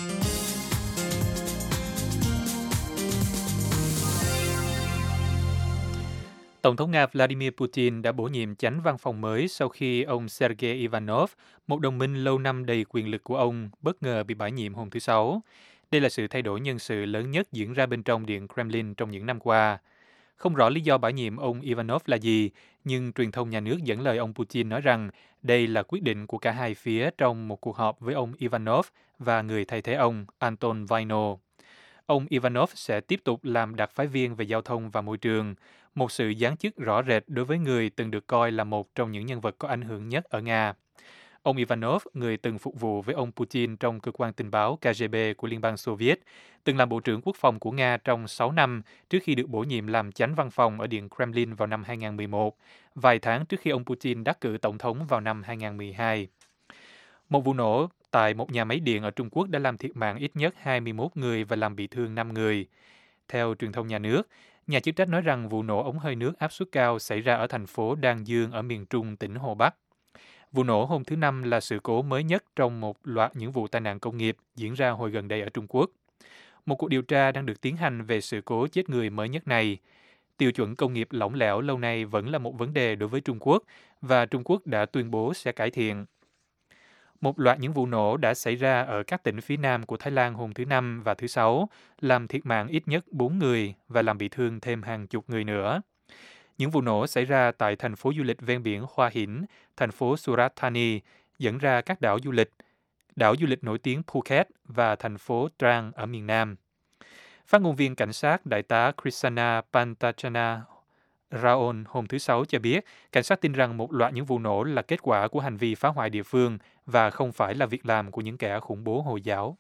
Tổng thống Nga Vladimir Putin đã bổ nhiệm chánh văn phòng mới sau khi ông Sergei Ivanov, một đồng minh lâu năm đầy quyền lực của ông, bất ngờ bị bãi nhiệm hôm thứ Sáu. Đây là sự thay đổi nhân sự lớn nhất diễn ra bên trong Điện Kremlin trong những năm qua. Không rõ lý do bãi nhiệm ông Ivanov là gì, nhưng truyền thông nhà nước dẫn lời ông Putin nói rằng đây là quyết định của cả hai phía trong một cuộc họp với ông Ivanov và người thay thế ông, Anton Vaino. Ông Ivanov sẽ tiếp tục làm đặc phái viên về giao thông và môi trường, một sự giáng chức rõ rệt đối với người từng được coi là một trong những nhân vật có ảnh hưởng nhất ở Nga. Ông Ivanov, người từng phục vụ với ông Putin trong cơ quan tình báo KGB của Liên bang Xô Viết, từng làm Bộ trưởng Quốc phòng của Nga trong 6 năm trước khi được bổ nhiệm làm chánh văn phòng ở Điện Kremlin vào năm 2011, vài tháng trước khi ông Putin đắc cử tổng thống vào năm 2012. Một vụ nổ tại một nhà máy điện ở Trung Quốc đã làm thiệt mạng ít nhất 21 người và làm bị thương 5 người. Theo truyền thông nhà nước, nhà chức trách nói rằng vụ nổ ống hơi nước áp suất cao xảy ra ở thành phố Đan Dương ở miền Trung tỉnh Hồ Bắc. Vụ nổ hôm thứ Năm là sự cố mới nhất trong một loạt những vụ tai nạn công nghiệp diễn ra hồi gần đây ở Trung Quốc. Một cuộc điều tra đang được tiến hành về sự cố chết người mới nhất này. Tiêu chuẩn công nghiệp lỏng lẻo lâu nay vẫn là một vấn đề đối với Trung Quốc và Trung Quốc đã tuyên bố sẽ cải thiện. Một loạt những vụ nổ đã xảy ra ở các tỉnh phía nam của Thái Lan hôm thứ Năm và thứ Sáu, làm thiệt mạng ít nhất 4 người và làm bị thương thêm hàng chục người nữa. Những vụ nổ xảy ra tại thành phố du lịch ven biển Hua Hin, thành phố Surat Thani, dẫn ra các đảo du lịch nổi tiếng Phuket và thành phố Trang ở miền Nam. Phát ngôn viên cảnh sát Đại tá Krishna Pantachana Raon hôm thứ Sáu cho biết, cảnh sát tin rằng một loạt những vụ nổ là kết quả của hành vi phá hoại địa phương và không phải là việc làm của những kẻ khủng bố Hồi giáo.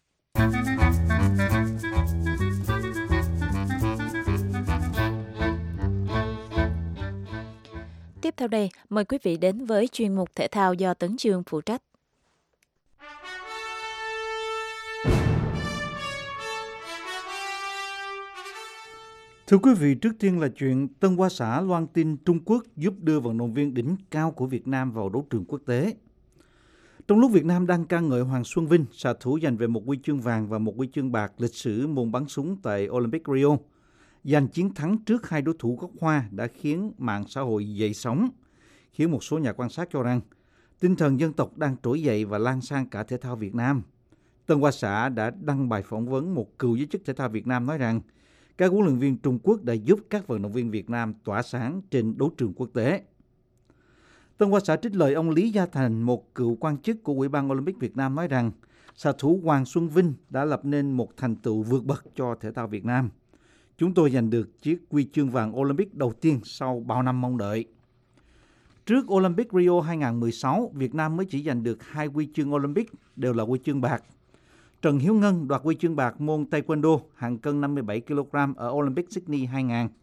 Tiếp theo đây, mời quý vị đến với chuyên mục thể thao do Tấn Chương phụ trách. Thưa quý vị, trước tiên là chuyện Tân Hoa Xã loan tin Trung Quốc giúp đưa vận động viên đỉnh cao của Việt Nam vào đấu trường quốc tế. Trong lúc Việt Nam đang ca ngợi Hoàng Xuân Vinh, xạ thủ giành về một huy chương vàng và một huy chương bạc lịch sử môn bắn súng tại Olympic Rio, giành chiến thắng trước hai đối thủ gốc Hoa đã khiến mạng xã hội dậy sóng, khiến một số nhà quan sát cho rằng tinh thần dân tộc đang trỗi dậy và lan sang cả thể thao Việt Nam. Tân Hoa Xã đã đăng bài phỏng vấn một cựu giới chức thể thao Việt Nam nói rằng các huấn luyện viên Trung Quốc đã giúp các vận động viên Việt Nam tỏa sáng trên đấu trường quốc tế. Tân Hoa Xã trích lời ông Lý Gia Thành, một cựu quan chức của Ủy ban Olympic Việt Nam nói rằng xạ thủ Hoàng Xuân Vinh đã lập nên một thành tựu vượt bậc cho thể thao Việt Nam. Chúng tôi giành được chiếc huy chương vàng Olympic đầu tiên sau bao năm mong đợi. Trước Olympic Rio 2016, Việt Nam mới chỉ giành được 2 huy chương Olympic, đều là huy chương bạc. Trần Hiếu Ngân đoạt huy chương bạc môn Taekwondo hạng cân 57 kg ở Olympic Sydney 2000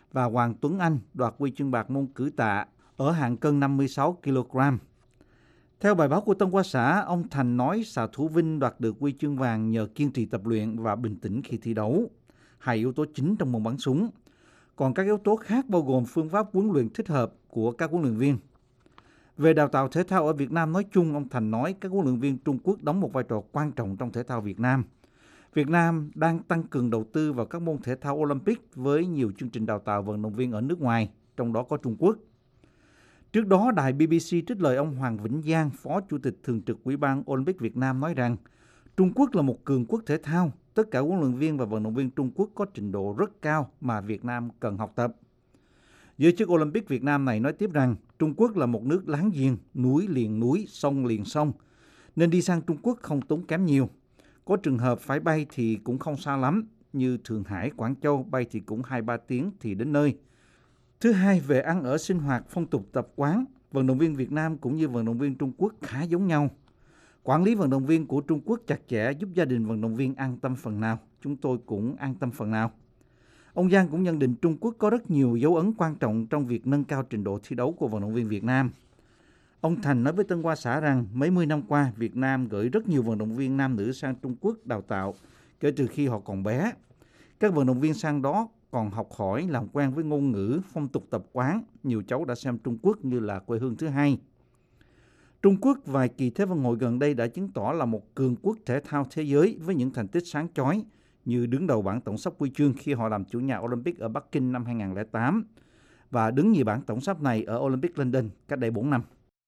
và Hoàng Tuấn Anh đoạt huy chương bạc môn cử tạ ở hạng cân 56 kg. Theo bài báo của Tân Hoa Xã, ông Thành nói xạ thủ Vinh đoạt được huy chương vàng nhờ kiên trì tập luyện và bình tĩnh khi thi đấu, hai yếu tố chính trong môn bắn súng. Còn các yếu tố khác bao gồm phương pháp huấn luyện thích hợp của các huấn luyện viên. Về đào tạo thể thao ở Việt Nam nói chung, ông Thành nói các huấn luyện viên Trung Quốc đóng một vai trò quan trọng trong thể thao Việt Nam. Việt Nam đang tăng cường đầu tư vào các môn thể thao Olympic với nhiều chương trình đào tạo vận động viên ở nước ngoài, trong đó có Trung Quốc. Trước đó, đài BBC trích lời ông Hoàng Vĩnh Giang, Phó Chủ tịch Thường trực Ủy ban Olympic Việt Nam nói rằng Trung Quốc là một cường quốc thể thao. Tất cả huấn luyện viên và vận động viên Trung Quốc có trình độ rất cao mà Việt Nam cần học tập. Giới chức Olympic Việt Nam này nói tiếp rằng Trung Quốc là một nước láng giềng, núi liền núi, sông liền sông, nên đi sang Trung Quốc không tốn kém nhiều. Có trường hợp phải bay thì cũng không xa lắm, như Thượng Hải, Quảng Châu bay thì cũng 2-3 tiếng thì đến nơi. Thứ hai, về ăn ở sinh hoạt, phong tục tập quán, vận động viên Việt Nam cũng như vận động viên Trung Quốc khá giống nhau. Quản lý vận động viên của Trung Quốc chặt chẽ giúp gia đình vận động viên an tâm phần nào. Chúng tôi cũng an tâm phần nào. Ông Giang cũng nhận định Trung Quốc có rất nhiều dấu ấn quan trọng trong việc nâng cao trình độ thi đấu của vận động viên Việt Nam. Ông Thành nói với Tân Hoa Xã rằng mấy mươi năm qua, Việt Nam gửi rất nhiều vận động viên nam nữ sang Trung Quốc đào tạo kể từ khi họ còn bé. Các vận động viên sang đó còn học hỏi, làm quen với ngôn ngữ, phong tục tập quán. Nhiều cháu đã xem Trung Quốc như là quê hương thứ hai. Trung Quốc vài kỳ Thế vận hội gần đây đã chứng tỏ là một cường quốc thể thao thế giới với những thành tích sáng chói như đứng đầu bảng tổng sắp huy chương khi họ làm chủ nhà Olympic ở Bắc Kinh năm 2008 và đứng nhì bảng tổng sắp này ở Olympic London cách đây 4 năm.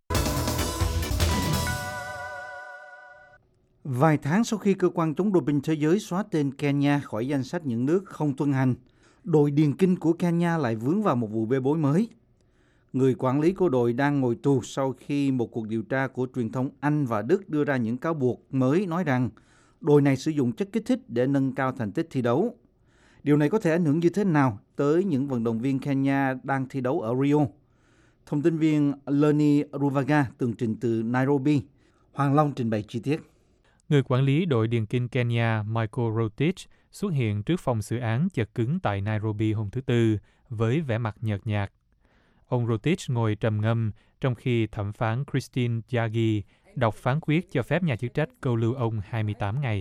Vài tháng sau khi cơ quan chống doping thế giới xóa tên Kenya khỏi danh sách những nước không tuân hành, đội điền kinh của Kenya lại vướng vào một vụ bê bối mới. Người quản lý của đội đang ngồi tù sau khi một cuộc điều tra của truyền thông Anh và Đức đưa ra những cáo buộc mới nói rằng đội này sử dụng chất kích thích để nâng cao thành tích thi đấu. Điều này có thể ảnh hưởng như thế nào tới những vận động viên Kenya đang thi đấu ở Rio? Thông tin viên Lenny Ruvaga tường trình từ Nairobi. Hoàng Long trình bày chi tiết. Người quản lý đội điền kinh Kenya Michael Rotich xuất hiện trước phòng xử án chật cứng tại Nairobi hôm thứ Tư với vẻ mặt nhợt nhạt. Ông Rotich ngồi trầm ngâm trong khi thẩm phán Christine Yagi đọc phán quyết cho phép nhà chức trách câu lưu ông 28 ngày.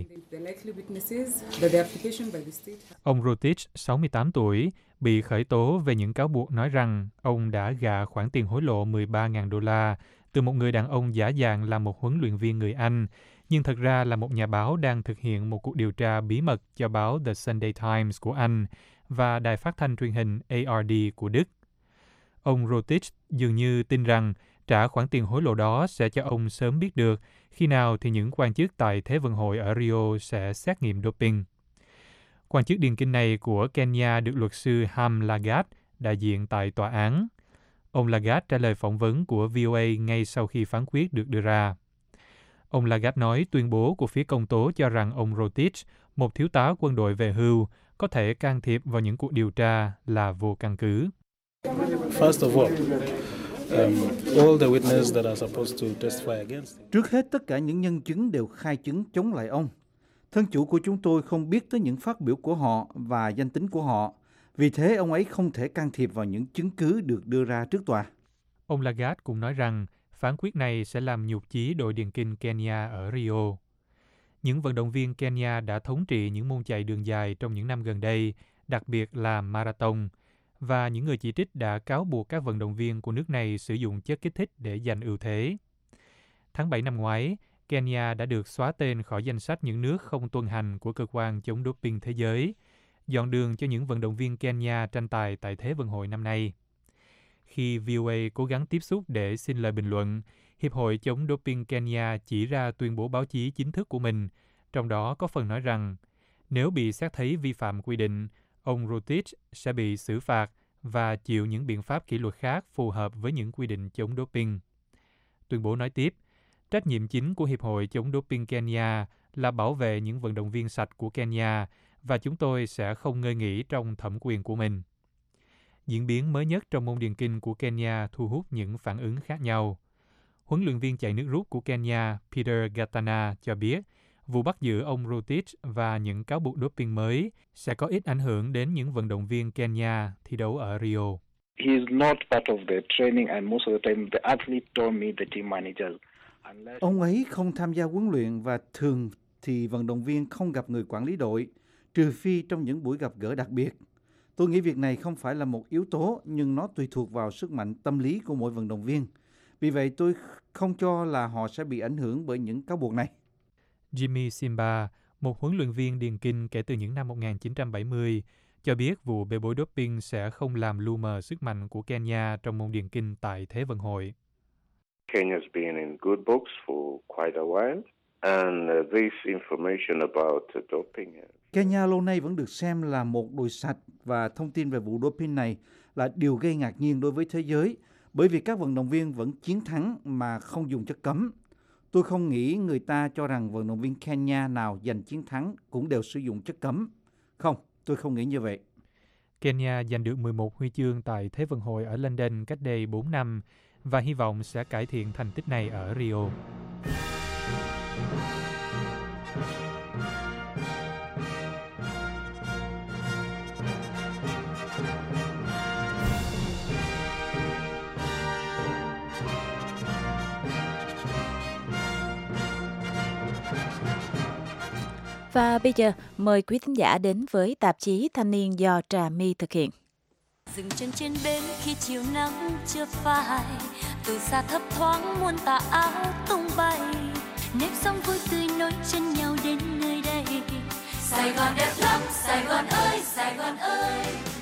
Ông Rotich, 68 tuổi, bị khởi tố về những cáo buộc nói rằng ông đã gạ khoản tiền hối lộ 13.000 đô la từ một người đàn ông giả dạng là một huấn luyện viên người Anh, nhưng thật ra là một nhà báo đang thực hiện một cuộc điều tra bí mật cho báo The Sunday Times của Anh và đài phát thanh truyền hình ARD của Đức. Ông Rotich dường như tin rằng trả khoản tiền hối lộ đó sẽ cho ông sớm biết được khi nào thì những quan chức tại Thế vận hội ở Rio sẽ xét nghiệm doping. Quan chức điền kinh này của Kenya được luật sư Ham Lagat đại diện tại tòa án. Ông Lagat trả lời phỏng vấn của VOA ngay sau khi phán quyết được đưa ra. Ông Lagat nói tuyên bố của phía công tố cho rằng ông Rotich, một thiếu tá quân đội về hưu, có thể can thiệp vào những cuộc điều tra là vô căn cứ. Trước hết, tất cả những nhân chứng đều khai chứng chống lại ông. Thân chủ của chúng tôi không biết tới những phát biểu của họ và danh tính của họ. Vì thế, ông ấy không thể can thiệp vào những chứng cứ được đưa ra trước tòa. Ông Lagat cũng nói rằng phán quyết này sẽ làm nhụt chí đội điền kinh Kenya ở Rio. Những vận động viên Kenya đã thống trị những môn chạy đường dài trong những năm gần đây, đặc biệt là marathon, và những người chỉ trích đã cáo buộc các vận động viên của nước này sử dụng chất kích thích để giành ưu thế. Tháng 7 năm ngoái, Kenya đã được xóa tên khỏi danh sách những nước không tuân hành của cơ quan chống doping thế giới, dọn đường cho những vận động viên Kenya tranh tài tại Thế vận hội năm nay. Khi VOA cố gắng tiếp xúc để xin lời bình luận, Hiệp hội chống doping Kenya chỉ ra tuyên bố báo chí chính thức của mình, trong đó có phần nói rằng nếu bị xét thấy vi phạm quy định, ông Rotich sẽ bị xử phạt và chịu những biện pháp kỷ luật khác phù hợp với những quy định chống doping. Tuyên bố nói tiếp, trách nhiệm chính của Hiệp hội chống doping Kenya là bảo vệ những vận động viên sạch của Kenya và chúng tôi sẽ không ngơi nghỉ trong thẩm quyền của mình. Diễn biến mới nhất trong môn điền kinh của Kenya thu hút những phản ứng khác nhau. Huấn luyện viên chạy nước rút của Kenya Peter Gatana cho biết vụ bắt giữ ông Rotich và những cáo buộc doping mới sẽ có ít ảnh hưởng đến những vận động viên Kenya thi đấu ở Rio. He is not part of the training, and most of the time the athlete told me, the team manager. Ông ấy không tham gia huấn luyện và thường thì vận động viên không gặp người quản lý đội, trừ phi trong những buổi gặp gỡ đặc biệt. Tôi nghĩ việc này không phải là một yếu tố, nhưng nó tùy thuộc vào sức mạnh tâm lý của mỗi vận động viên. Vì vậy tôi không cho là họ sẽ bị ảnh hưởng bởi những cáo buộc này. Jimmy Simba, một huấn luyện viên điền kinh kể từ những năm 1970, cho biết vụ bê bối doping sẽ không làm lu mờ sức mạnh của Kenya trong môn điền kinh tại Thế vận hội. Kenya's been in good books for quite a while, and this information about doping. Kenya lâu nay vẫn được xem là một đội sạch, và thông tin về vụ doping này là điều gây ngạc nhiên đối với thế giới, bởi vì các vận động viên vẫn chiến thắng mà không dùng chất cấm. Tôi không nghĩ người ta cho rằng vận động viên Kenya nào giành chiến thắng cũng đều sử dụng chất cấm. Không, tôi không nghĩ như vậy. Kenya giành được 11 huy chương tại Thế vận hội ở London cách đây 4 năm và hy vọng sẽ cải thiện thành tích này ở Rio. Và bây giờ, mời quý thính giả đến với tạp chí Thanh niên do Trà My thực hiện. Dừng chân trên bến khi chiều nắng chưa phai, từ xa thấp thoáng muôn tà áo tung bay, nếp sống vui tươi nối chân nhau đến nơi đây. Sài Gòn đẹp lắm, Sài Gòn ơi, Sài Gòn ơi.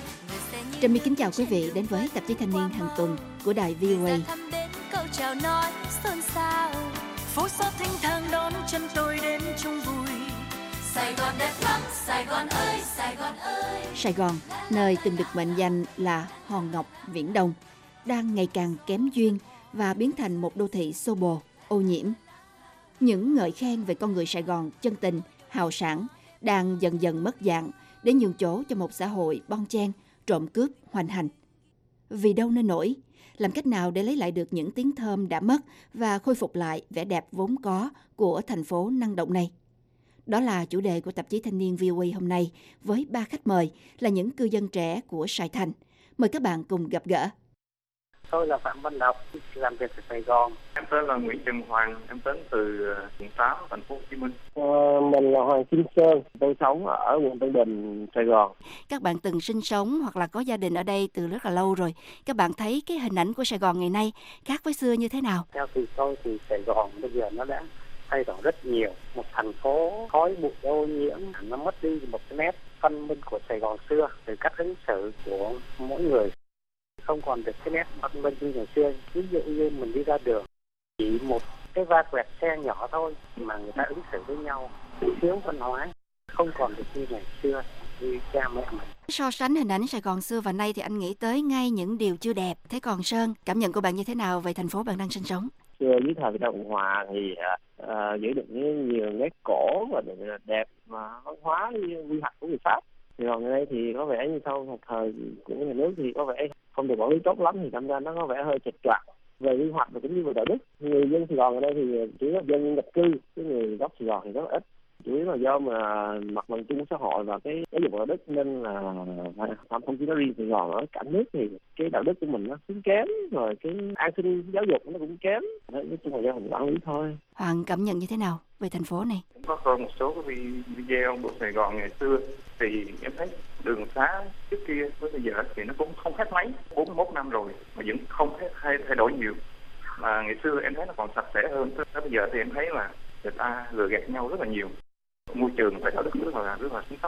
Trà My kính chào quý vị đến với tạp chí Thanh niên hàng tuần của đài VOA. Câu chào nói xôn xao, phố xá thênh thang đón chân tôi đến chung vui. Sài Gòn đẹp lắm, Sài Gòn ơi, Sài Gòn ơi. Sài Gòn, nơi từng được mệnh danh là hòn ngọc Viễn Đông, đang ngày càng kém duyên và biến thành một đô thị xô bồ, ô nhiễm. Những ngợi khen về con người Sài Gòn chân tình, hào sảng đang dần dần mất dạng để nhường chỗ cho một xã hội bon chen, trộm cướp, hoành hành. Vì đâu nên nổi? Làm cách nào để lấy lại được những tiếng thơm đã mất và khôi phục lại vẻ đẹp vốn có của thành phố năng động này? Đó là chủ đề của tạp chí Thanh niên VOA hôm nay với 3 khách mời là những cư dân trẻ của Sài Thành. Mời các bạn cùng gặp gỡ. Tôi là Phạm Văn Lộc, làm việc ở Sài Gòn. Em tên là Nguyễn Trần Hoàng, em đến từ quận 8, thành phố Hồ Chí Minh. Mình là Hoàng Kim Sơn, tôi sống ở quận Tân Bình, Sài Gòn. Các bạn từng sinh sống hoặc là có gia đình ở đây từ rất là lâu rồi. Các bạn thấy cái hình ảnh của Sài Gòn ngày nay khác với xưa như thế nào? Theo tôi thì Sài Gòn bây giờ nó đã thay đổi rất nhiều. Một thành phố khói bụi ô nhiễm, nó mất đi một cái nét văn minh của Sài Gòn xưa, từ cách ứng xử của mỗi người. Không còn được cái nét văn minh như ngày xưa. Ví dụ như mình đi ra đường, chỉ một cái va quẹt xe nhỏ thôi mà người ta ứng xử với nhau thiếu văn hóa, không còn được như ngày xưa như cha mẹ mình. So sánh hình ảnh Sài Gòn xưa và nay thì anh nghĩ tới ngay những điều chưa đẹp. Thế còn Sơn, cảm nhận của bạn như thế nào về thành phố bạn đang sinh sống? Xưa dưới thời Việt Nam Cộng Hòa thì giữ được nhiều nét cổ và đẹp và văn hóa quy hoạch của người Pháp. Thì còn đây thì có vẻ như sau một thời của nhà nước thì có vẻ không được quản lý tốt lắm, thì thành ra nó có vẻ hơi chệch choạc về quy hoạch và cũng như về đạo đức. Người dân Sài Gòn ở đây thì chỉ là dân nhập cư, cái người gốc Sài Gòn thì rất ít. Chủ yếu là do mà mặt bằng chung của xã hội và cái giáo dục đạo đức, nên là không chỉ nói riêng Sài Gòn, ở cả nước thì cái đạo đức của mình nó xuống kém, rồi cái an sinh giáo dục nó cũng kém. Nói chung là do mình quản lý thôi. Hoàng cảm nhận như thế nào về thành phố này? Cũng có coi một số cái video của Sài Gòn ngày xưa thì em thấy đường xá trước kia với bây giờ thì nó cũng không khác mấy, 41 năm rồi mà vẫn không thay đổi nhiều. Mà ngày xưa em thấy nó còn sạch sẽ hơn, tới bây giờ thì em thấy là người ta lừa gạt nhau rất là nhiều. Môi trường phải đạo đức rất là xuống cấp.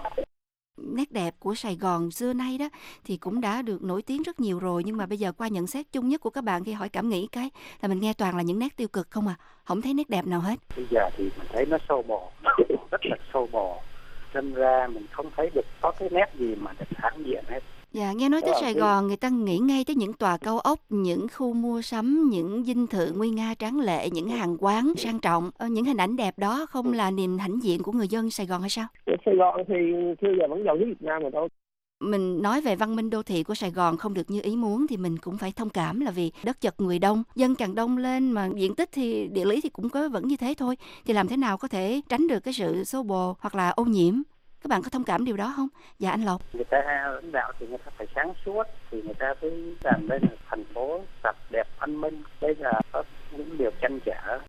Nét đẹp của Sài Gòn xưa nay đó thì cũng đã được nổi tiếng rất nhiều rồi, nhưng mà bây giờ qua nhận xét chung nhất của các bạn khi hỏi cảm nghĩ cái là mình nghe toàn là những nét tiêu cực không à, không thấy nét đẹp nào hết. Bây giờ thì mình thấy nó xô bồ, rất là xô bồ, nên ra mình không thấy được có cái nét gì mà được hãnh diện hết. Dạ, nghe nói tới Sài Gòn người ta nghĩ ngay tới những tòa cao ốc, những khu mua sắm, những dinh thự nguy nga tráng lệ, những hàng quán sang trọng. Những hình ảnh đẹp đó không là niềm hãnh diện của người dân Sài Gòn hay sao? Sài Gòn thì xưa giờ vẫn giàu nhất Việt Nam rồi thôi. Mình nói về văn minh đô thị của Sài Gòn không được như ý muốn thì mình cũng phải thông cảm, là vì đất chật người đông, dân càng đông lên mà diện tích thì địa lý thì cũng vẫn như thế thôi. Thì làm thế nào có thể tránh được cái sự xô bồ hoặc là ô nhiễm? Các bạn có thông cảm điều đó không? Dạ anh Lộc. Người ta lãnh đạo thì người ta phải sáng suốt, thì người ta mới làm lên thành phố sạch đẹp văn minh. Đây là có những điều trăn trở.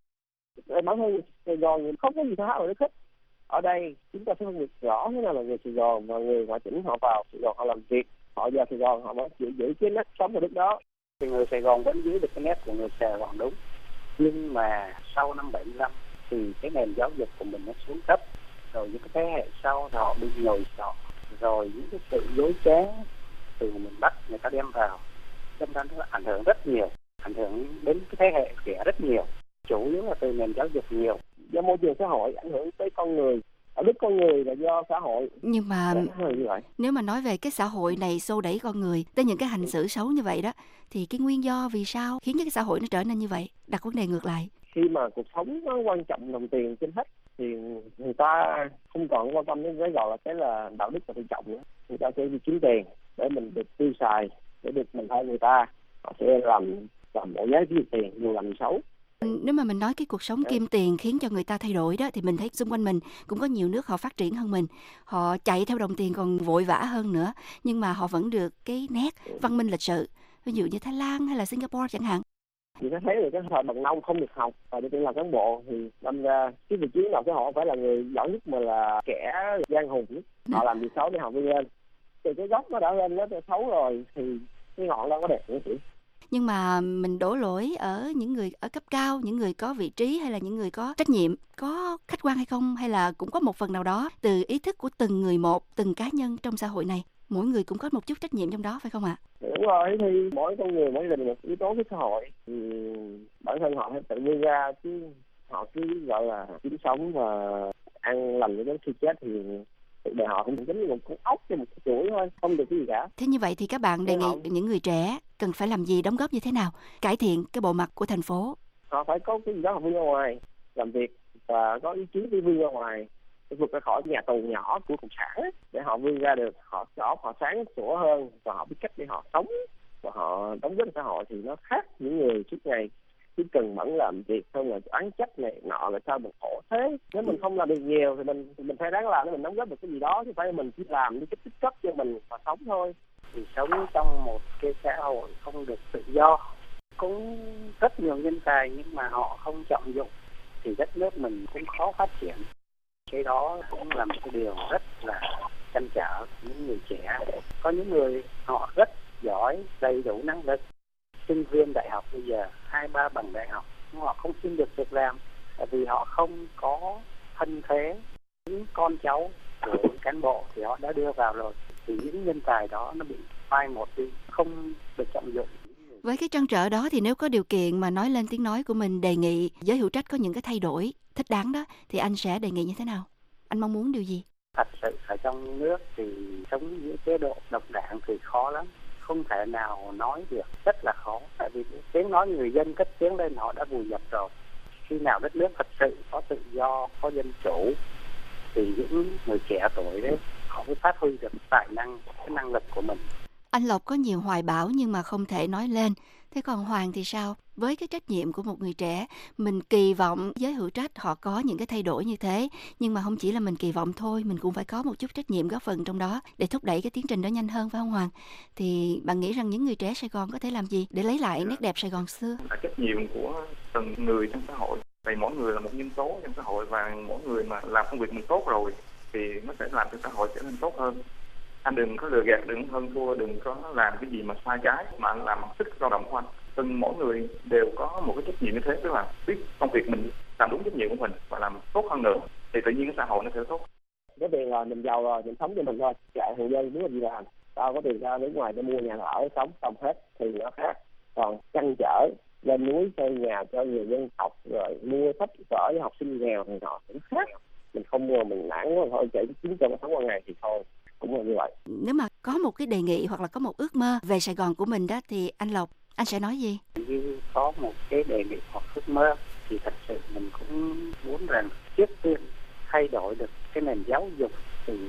Bản thân Sài Gòn không có gì tháo ở hết. Ở đây chúng ta phải phân biệt rõ thế nào là người Sài Gòn và người ngoại tỉnh. Họ vào Sài Gòn họ làm việc, họ vào Sài Gòn họ mới giữ cái nét sống ở đất đó. Thì người Sài Gòn vẫn giữ được cái nét của người Sài Gòn đúng, nhưng mà sau năm 75 thì cái nền giáo dục của mình nó xuống cấp, rồi những cái thế hệ sau họ bị nhồi sọ, rồi những cái sự dối trá từ miền Bắc người ta đem vào, đâm ra nó ảnh hưởng rất nhiều, ảnh hưởng đến cái thế hệ trẻ rất nhiều, chủ yếu là từ nền giáo dục nhiều. Do môi trường xã hội ảnh hưởng tới con người, ở đức con người là do xã hội. Nhưng mà nếu mà nói về cái xã hội này xô đẩy con người tới những cái hành xử xấu như vậy đó, thì cái nguyên do vì sao khiến cho cái xã hội nó trở nên như vậy? Đặt vấn đề ngược lại. Khi mà cuộc sống nó quan trọng đồng tiền trên hết thì người ta không còn quan tâm đến cái gọi là cái là đạo đức và tự trọng nữa. Người ta sẽ đi kiếm tiền để mình được tiêu xài, để được mình hơn người ta. Họ sẽ làm mọi giá kiếm tiền, dù làm xấu. Nếu mà mình nói cái cuộc sống kim tiền khiến cho người ta thay đổi đó, thì mình thấy xung quanh mình cũng có nhiều nước họ phát triển hơn mình. Họ chạy theo đồng tiền còn vội vã hơn nữa, nhưng mà họ vẫn được cái nét văn minh lịch sự. Ví dụ như Thái Lan hay là Singapore chẳng hạn. Thì ta thấy là cái thời bằng nông không được học và để làm cán bộ thì đâm ra cái vị trí nào cái họ phải là người giỏi nhất mà là kẻ giang hồ nhất. Họ làm việc xấu để họ vươn lên. Từ cái gốc nó đã lên nó xấu rồi thì cái ngọn đâu có đẹp nữa chị. Nhưng mà mình đổ lỗi ở những người ở cấp cao, những người có vị trí hay là những người có trách nhiệm, có khách quan hay không, hay là cũng có một phần nào đó từ ý thức của từng người một, từng cá nhân trong xã hội này. Mỗi người cũng có một chút trách nhiệm trong đó, phải không ạ? Đúng rồi, thì mỗi con người, mỗi gia đình một yếu tố với xã hội. Thì bản thân họ phải tự vươn ra, chứ họ cứ gọi là kiếm sống và ăn lành đến khi chết thì để họ cũng giống như một con ốc trên một cái chuỗi thôi, không được cái gì cả. Thế như vậy thì các bạn đề nghị những người trẻ cần phải làm gì, đóng góp như thế nào, cải thiện cái bộ mặt của thành phố? Họ phải có cái gì đó họ vươn ra ngoài, làm việc và có ý chí để vươn ra ngoài, để vượt ra khỏi nhà tù nhỏ của cộng sản ấy, để họ vươn ra được, họ họ sáng sủa hơn và họ biết cách để họ sống và họ đóng góp xã hội thì nó khác những người suốt ngày chỉ cần mẫn làm việc không là oán trách này nọ là sao mình khổ thế. Nếu mình không làm được nhiều thì mình phải đáng làm để mình đóng góp được cái gì đó, chứ phải mình chỉ làm cái tích cấp cho mình và sống thôi. Thì sống trong một cái xã hội không được tự do, cũng rất nhiều nhân tài nhưng mà họ không trọng dụng thì đất nước mình cũng khó phát triển. Cái đó cũng là một cái điều rất là trăn trở những người trẻ. Có những người họ rất giỏi, đầy đủ năng lực, sinh viên đại học bây giờ 2-3 bằng đại học, nhưng họ không xin được việc làm tại vì họ không có thân thế. Những con cháu của cán bộ thì họ đã đưa vào rồi, thì những nhân tài đó nó bị phai một đi, không được trọng dụng. Với cái trăn trở đó thì nếu có điều kiện mà nói lên tiếng nói của mình, đề nghị giới hữu trách có những cái thay đổi thích đáng đó, thì anh sẽ đề nghị như thế nào? Anh mong muốn điều gì? Thật sự ở trong nước thì sống giữa chế độ độc đảng thì khó lắm, không thể nào nói được, rất là khó. Tại vì tiếng nói người dân cất tiếng lên họ đã vùi dập rồi. Khi nào đất nước thật sự có tự do, có dân chủ thì những người trẻ tuổi đấy họ mới phát huy được tài năng, cái năng lực của mình. Anh Lộc có nhiều hoài bão nhưng mà không thể nói lên. Thế còn Hoàng thì sao? Với cái trách nhiệm của một người trẻ, mình kỳ vọng giới hữu trách họ có những cái thay đổi như thế. Nhưng mà không chỉ là mình kỳ vọng thôi, mình cũng phải có một chút trách nhiệm góp phần trong đó để thúc đẩy cái tiến trình đó nhanh hơn, phải không Hoàng? Thì bạn nghĩ rằng những người trẻ Sài Gòn có thể làm gì để lấy lại nét đẹp Sài Gòn xưa? Là trách nhiệm của từng người trong xã hội. Vì mỗi người là một nhân tố trong xã hội và mỗi người mà làm công việc mình tốt rồi thì nó sẽ làm cho xã hội trở nên tốt hơn. Anh đừng có lừa gạt, đừng hơn thua, đừng có làm cái gì mà sai trái mà anh làm sức lao động của anh. Từng mỗi người đều có một cái trách nhiệm như thế, tức là biết công việc mình làm đúng trách nhiệm của mình và làm tốt hơn nữa thì tự nhiên cái xã hội nó sẽ tốt. Cái tiền rồi mình giàu rồi mình sống cho mình thôi, chạy thường dân biết là gì làm. Tao có tiền ra nước ngoài để mua nhà ở sống xong hết thì nó khác. Còn trăn trở lên núi xây nhà cho người dân học rồi mua sách vở cho học sinh nghèo thì họ cũng khác. Mình không mua mình nản quá thôi, chạy kiếm cho sống qua ngày thì thôi. Cũng là như vậy. Nếu mà có một cái đề nghị hoặc là có một ước mơ về Sài Gòn của mình đó thì anh Lộc, anh sẽ nói gì? Như có một cái đề nghị hoặc ước mơ thì thật sự mình cũng muốn rằng trước tiên thay đổi được cái nền giáo dục từ gốc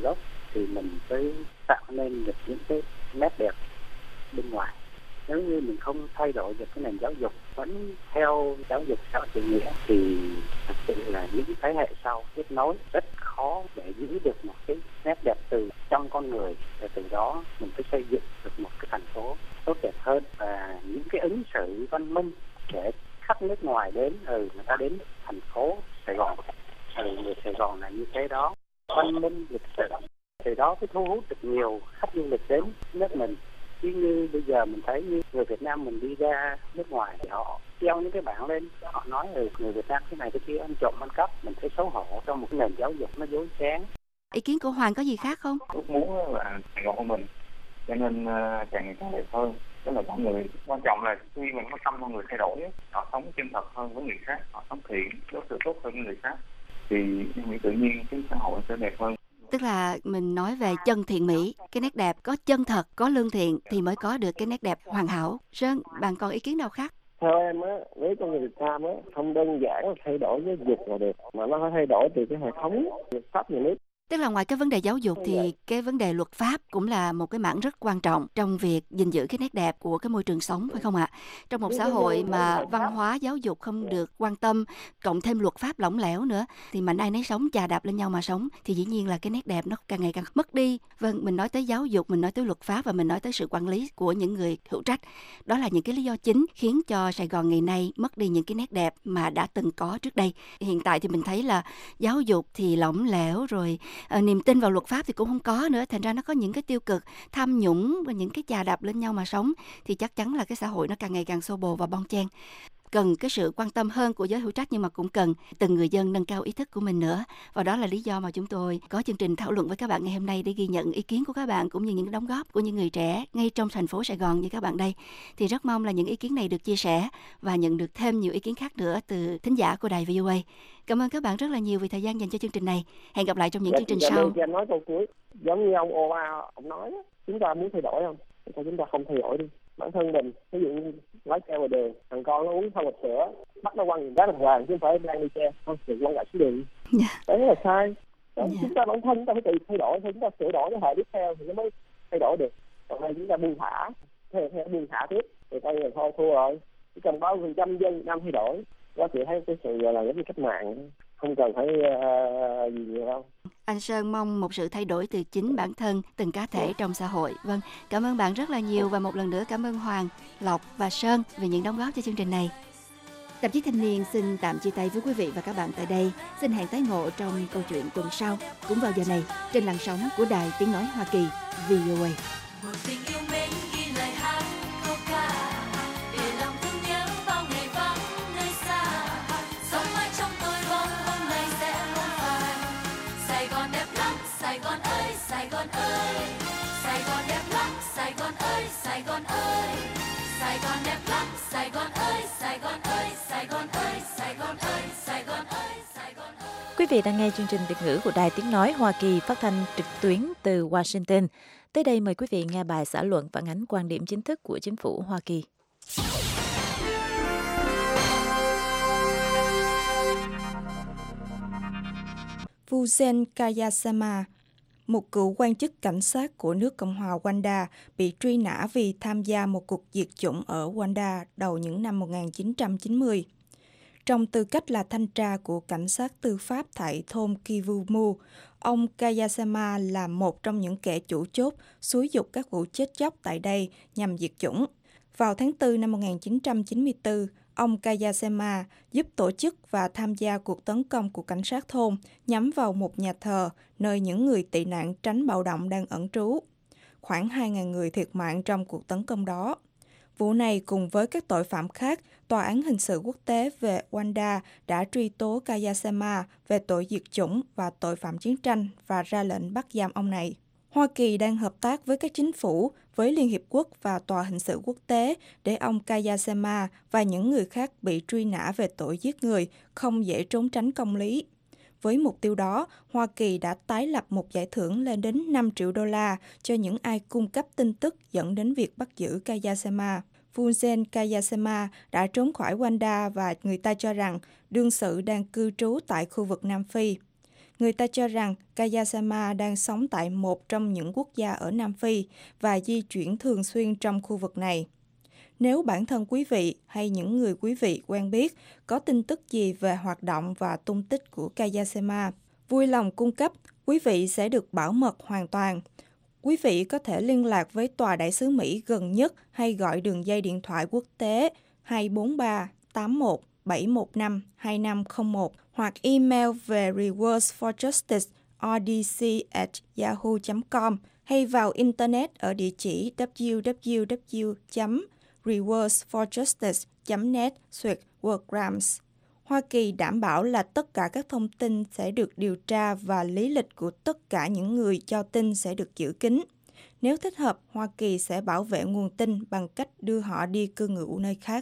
thì mình mới tạo nên được những cái nét đẹp bên ngoài. Nếu như mình không thay đổi được cái nền giáo dục, vẫn theo giáo dục xã hội chủ nghĩa, thì thật sự là những thế hệ sau tiếp nối rất khó để giữ được một cái nét đẹp từ trong con người, và từ đó mình phải xây dựng được một cái thành phố tốt đẹp hơn. Và những cái ứng xử văn minh để khách nước ngoài đến, người ta đến thành phố Sài Gòn, người Sài Gòn là như thế đó, văn minh lịch sự, từ đó mới thu hút được nhiều khách du lịch đến nước mình. Chứ như bây giờ mình thấy như người Việt Nam mình đi ra nước ngoài thì họ treo những cái bảng lên, họ nói người Việt Nam cái này cái kia ăn trộm ăn cắp, mình thấy xấu hổ trong một cái nền giáo dục nó dối trá. Ý kiến của Hoàng có gì khác không? Ước muốn là Sài Gòn của mình cho nên càng ngày càng đẹp hơn. Tức là con người, quan trọng là khi mình có tâm con người thay đổi, họ sống chân thật hơn với người khác, họ sống thiện, đối xử tốt hơn với người khác, thì em nghĩ tự nhiên cái xã hội sẽ đẹp hơn. Tức là mình nói về chân thiện mỹ, cái nét đẹp có chân thật, có lương thiện thì mới có được cái nét đẹp hoàn hảo. Sơn, bạn còn ý kiến nào khác? Theo em á, với con người Việt Nam á, không đơn giản là thay đổi giáo dục là được, mà nó phải thay đổi từ cái hệ thống luật pháp nhà nước. Tức là ngoài cái vấn đề giáo dục thì cái vấn đề luật pháp cũng là một cái mảng rất quan trọng trong việc gìn giữ cái nét đẹp của cái môi trường sống, phải không ạ? Trong một xã hội mà văn hóa giáo dục không được quan tâm, cộng thêm luật pháp lỏng lẻo nữa, thì mà ai nấy sống chà đạp lên nhau mà sống, thì dĩ nhiên là cái nét đẹp nó càng ngày càng mất đi. Vâng, mình nói tới giáo dục, mình nói tới luật pháp và mình nói tới sự quản lý của những người hữu trách. Đó là những cái lý do chính khiến cho Sài Gòn ngày nay mất đi những cái nét đẹp mà đã từng có trước đây. Hiện tại thì mình thấy là giáo dục thì lỏng lẻo rồi, niềm tin vào luật pháp thì cũng không có nữa, thành ra nó có những cái tiêu cực, tham nhũng và những cái chà đạp lên nhau mà sống, thì chắc chắn là cái xã hội nó càng ngày càng xô bồ và bon chen. Cần cái sự quan tâm hơn của giới hữu trách, nhưng mà cũng cần từng người dân nâng cao ý thức của mình nữa. Và đó là lý do mà chúng tôi có chương trình thảo luận với các bạn ngày hôm nay để ghi nhận ý kiến của các bạn cũng như những đóng góp của những người trẻ ngay trong thành phố Sài Gòn như các bạn đây. Thì rất mong là những ý kiến này được chia sẻ và nhận được thêm nhiều ý kiến khác nữa từ thính giả của đài VOA. Cảm ơn các bạn rất là nhiều vì thời gian dành cho chương trình này. Hẹn gặp lại trong những chương trình sau. Em nói câu cuối, giống như ông Obama ông nói, chúng ta muốn thay đổi không? Chúng ta không thay đổi đi. Bản thân mình, ví dụ như lái xe ngoài đường, thằng con nó uống xong hộp sữa, bắt nó quăng đá đồng vàng chứ không phải đang đi xe, không được quăng lại xuống đường. Đấy là sai. Chúng ta bản thân chúng ta phải tự thay đổi, chúng ta sửa đổi cái hệ tiếp theo thì nó mới thay đổi được. Còn đây chúng ta buông thả, buông thả tiếp, thì coi như thôi thua rồi. Chỉ cần 30% dân Việt Nam thay đổi, có thể thấy cái sự là giống như cách mạng, không cần phải gì nhiều đâu. Anh Sơn mong một sự thay đổi từ chính bản thân, từng cá thể trong xã hội. Vâng, cảm ơn bạn rất là nhiều và một lần nữa cảm ơn Hoàng, Lộc và Sơn vì những đóng góp cho chương trình này. Tạp chí Thanh niên xin tạm chia tay với quý vị và các bạn tại đây. Xin hẹn tái ngộ trong câu chuyện tuần sau, cũng vào giờ này, trên làn sóng của Đài Tiếng Nói Hoa Kỳ, VOA. Một tình yêu mến ghi lời hát câu ca, để lòng thương nhớ bao ngày vắng nơi xa. Sống mãi trong tôi bóng hôm nay sẽ không phai. Sài Gòn đẹp lắm, Sài Gòn ơi, Sài Gòn ơi. Sài Gòn đẹp lắm, Sài Gòn ơi, Sài Gòn ơi. Sài Gòn đẹp lắm, Sài Gòn ơi, Sài Gòn ơi, Sài Gòn ơi, Sài Gòn ơi, Sài Gòn ơi, Sài Gòn ơi. Quý vị đang nghe chương trình Việt ngữ của Đài Tiếng Nói Hoa Kỳ phát thanh trực tuyến từ Washington. Tới đây mời quý vị nghe bài xã luận phản ánh quan điểm chính thức của chính phủ Hoa Kỳ. Vuzen Kayasama, một cựu quan chức cảnh sát của nước Cộng hòa Rwanda, bị truy nã vì tham gia một cuộc diệt chủng ở Rwanda đầu những năm 1990. Trong tư cách là thanh tra của cảnh sát tư pháp tại thôn Kivumu, ông Kayasama là một trong những kẻ chủ chốt xúi giục các vụ chết chóc tại đây nhằm diệt chủng. Vào tháng 4 năm 1994, ông Kayasama giúp tổ chức và tham gia cuộc tấn công của cảnh sát thôn nhắm vào một nhà thờ nơi những người tị nạn tránh bạo động đang ẩn trú. Khoảng 2.000 người thiệt mạng trong cuộc tấn công đó. Vụ này cùng với các tội phạm khác, Tòa án Hình sự Quốc tế về Rwanda đã truy tố Kayasama về tội diệt chủng và tội phạm chiến tranh và ra lệnh bắt giam ông này. Hoa Kỳ đang hợp tác với các chính phủ, với Liên Hiệp Quốc và Tòa Hình sự Quốc tế để ông Kayasama và những người khác bị truy nã về tội giết người không dễ trốn tránh công lý. Với mục tiêu đó, Hoa Kỳ đã tái lập một giải thưởng lên đến 5 triệu đô la cho những ai cung cấp tin tức dẫn đến việc bắt giữ Kayasama. Vuzen Kayasama đã trốn khỏi Rwanda và người ta cho rằng đương sự đang cư trú tại khu vực Nam Phi. Người ta cho rằng Kayasama đang sống tại một trong những quốc gia ở Nam Phi và di chuyển thường xuyên trong khu vực này. Nếu bản thân quý vị hay những người quý vị quen biết có tin tức gì về hoạt động và tung tích của Kayasama, vui lòng cung cấp, quý vị sẽ được bảo mật hoàn toàn. Quý vị có thể liên lạc với Tòa đại sứ Mỹ gần nhất hay gọi đường dây điện thoại quốc tế 243 81 715 2501 hoặc email về rewardsforjustice@yahoo.com hay vào Internet ở địa chỉ www.rewardsforjustice.net/programs. Hoa Kỳ đảm bảo là tất cả các thông tin sẽ được điều tra và lý lịch của tất cả những người cho tin sẽ được giữ kín. Nếu thích hợp, Hoa Kỳ sẽ bảo vệ nguồn tin bằng cách đưa họ đi cư ngụ nơi khác.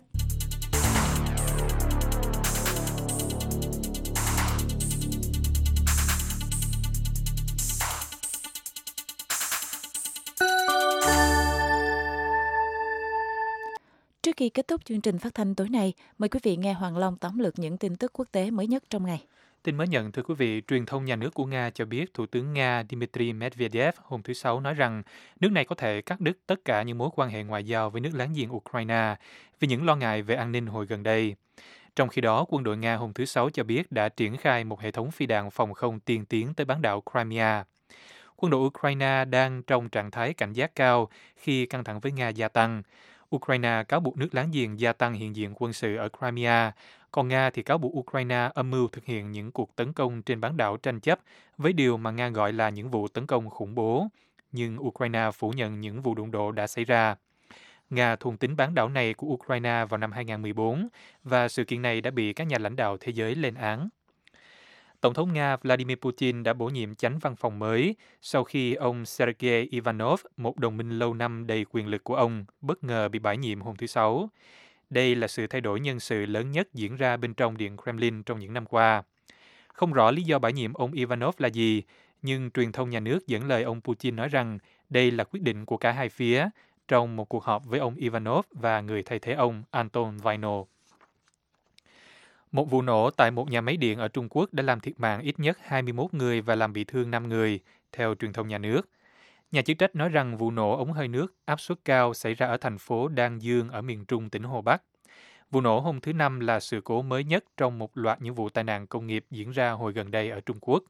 Trước khi kết thúc chương trình phát thanh tối nay, mời quý vị nghe Hoàng Long tóm lược những tin tức quốc tế mới nhất trong ngày. Tin mới nhận, thưa quý vị, truyền thông nhà nước của Nga cho biết Thủ tướng Nga Dmitry Medvedev hôm thứ Sáu nói rằng nước này có thể cắt đứt tất cả những mối quan hệ ngoại giao với nước láng giềng Ukraine vì những lo ngại về an ninh hồi gần đây. Trong khi đó, quân đội Nga hôm thứ Sáu cho biết đã triển khai một hệ thống phi đạn phòng không tiên tiến tới bán đảo Crimea. Quân đội Ukraine đang trong trạng thái cảnh giác cao khi căng thẳng với Nga gia tăng. Ukraine cáo buộc nước láng giềng gia tăng hiện diện quân sự ở Crimea, còn Nga thì cáo buộc Ukraine âm mưu thực hiện những cuộc tấn công trên bán đảo tranh chấp với điều mà Nga gọi là những vụ tấn công khủng bố. Nhưng Ukraine phủ nhận những vụ đụng độ đã xảy ra. Nga thôn tính bán đảo này của Ukraine vào năm 2014 và sự kiện này đã bị các nhà lãnh đạo thế giới lên án. Tổng thống Nga Vladimir Putin đã bổ nhiệm chánh văn phòng mới sau khi ông Sergei Ivanov, một đồng minh lâu năm đầy quyền lực của ông, bất ngờ bị bãi nhiệm hôm thứ Sáu. Đây là sự thay đổi nhân sự lớn nhất diễn ra bên trong Điện Kremlin trong những năm qua. Không rõ lý do bãi nhiệm ông Ivanov là gì, nhưng truyền thông nhà nước dẫn lời ông Putin nói rằng đây là quyết định của cả hai phía trong một cuộc họp với ông Ivanov và người thay thế ông Anton Vaino. Một vụ nổ tại một nhà máy điện ở Trung Quốc đã làm thiệt mạng ít nhất 21 người và làm bị thương 5 người, theo truyền thông nhà nước. Nhà chức trách nói rằng vụ nổ ống hơi nước áp suất cao xảy ra ở thành phố Đan Dương ở miền Trung tỉnh Hồ Bắc. Vụ nổ hôm thứ Năm là sự cố mới nhất trong một loạt những vụ tai nạn công nghiệp diễn ra hồi gần đây ở Trung Quốc.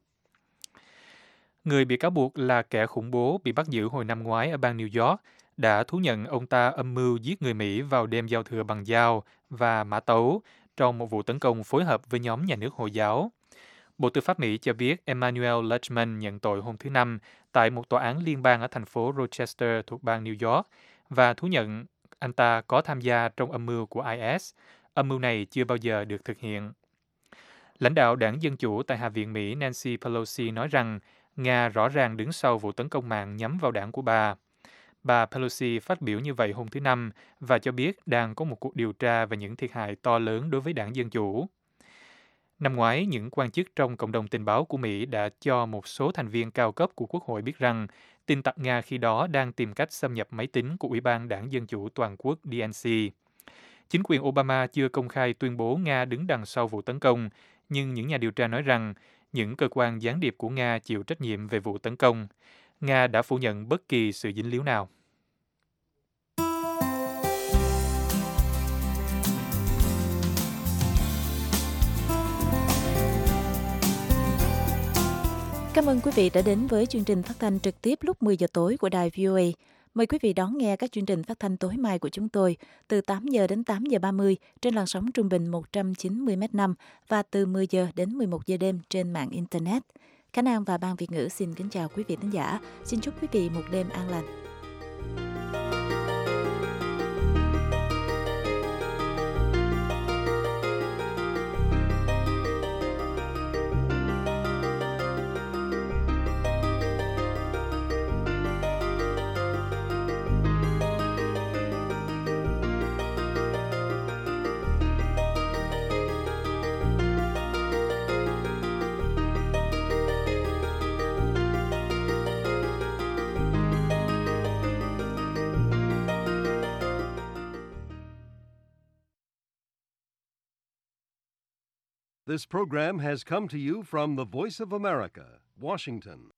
Người bị cáo buộc là kẻ khủng bố bị bắt giữ hồi năm ngoái ở bang New York đã thú nhận ông ta âm mưu giết người Mỹ vào đêm giao thừa bằng dao và mã tấu trong một vụ tấn công phối hợp với nhóm nhà nước Hồi giáo. Bộ Tư pháp Mỹ cho biết Emmanuel Lechman nhận tội hôm thứ Năm tại một tòa án liên bang ở thành phố Rochester thuộc bang New York và thú nhận anh ta có tham gia trong âm mưu của IS. Âm mưu này chưa bao giờ được thực hiện. Lãnh đạo đảng Dân Chủ tại Hạ viện Mỹ Nancy Pelosi nói rằng Nga rõ ràng đứng sau vụ tấn công mạng nhắm vào đảng của bà. Bà Pelosi phát biểu như vậy hôm thứ Năm và cho biết đang có một cuộc điều tra về những thiệt hại to lớn đối với đảng Dân Chủ. Năm ngoái, những quan chức trong cộng đồng tình báo của Mỹ đã cho một số thành viên cao cấp của Quốc hội biết rằng tin tặc Nga khi đó đang tìm cách xâm nhập máy tính của Ủy ban Đảng Dân Chủ Toàn quốc DNC. Chính quyền Obama chưa công khai tuyên bố Nga đứng đằng sau vụ tấn công, nhưng những nhà điều tra nói rằng những cơ quan gián điệp của Nga chịu trách nhiệm về vụ tấn công. Nga đã phủ nhận bất kỳ sự dính líu nào. Cảm ơn quý vị đã đến với chương trình phát thanh trực tiếp lúc 10 giờ tối của đài VOA. Mời quý vị đón nghe các chương trình phát thanh tối mai của chúng tôi từ 8 giờ đến 8 giờ 30 trên làn sóng trung bình 190 m5 và từ 10 giờ đến 11 giờ đêm trên mạng Internet. Khánh An và Ban Việt ngữ xin kính chào quý vị thính giả. Xin chúc quý vị một đêm an lành. This program has come to you from the Voice of America, Washington.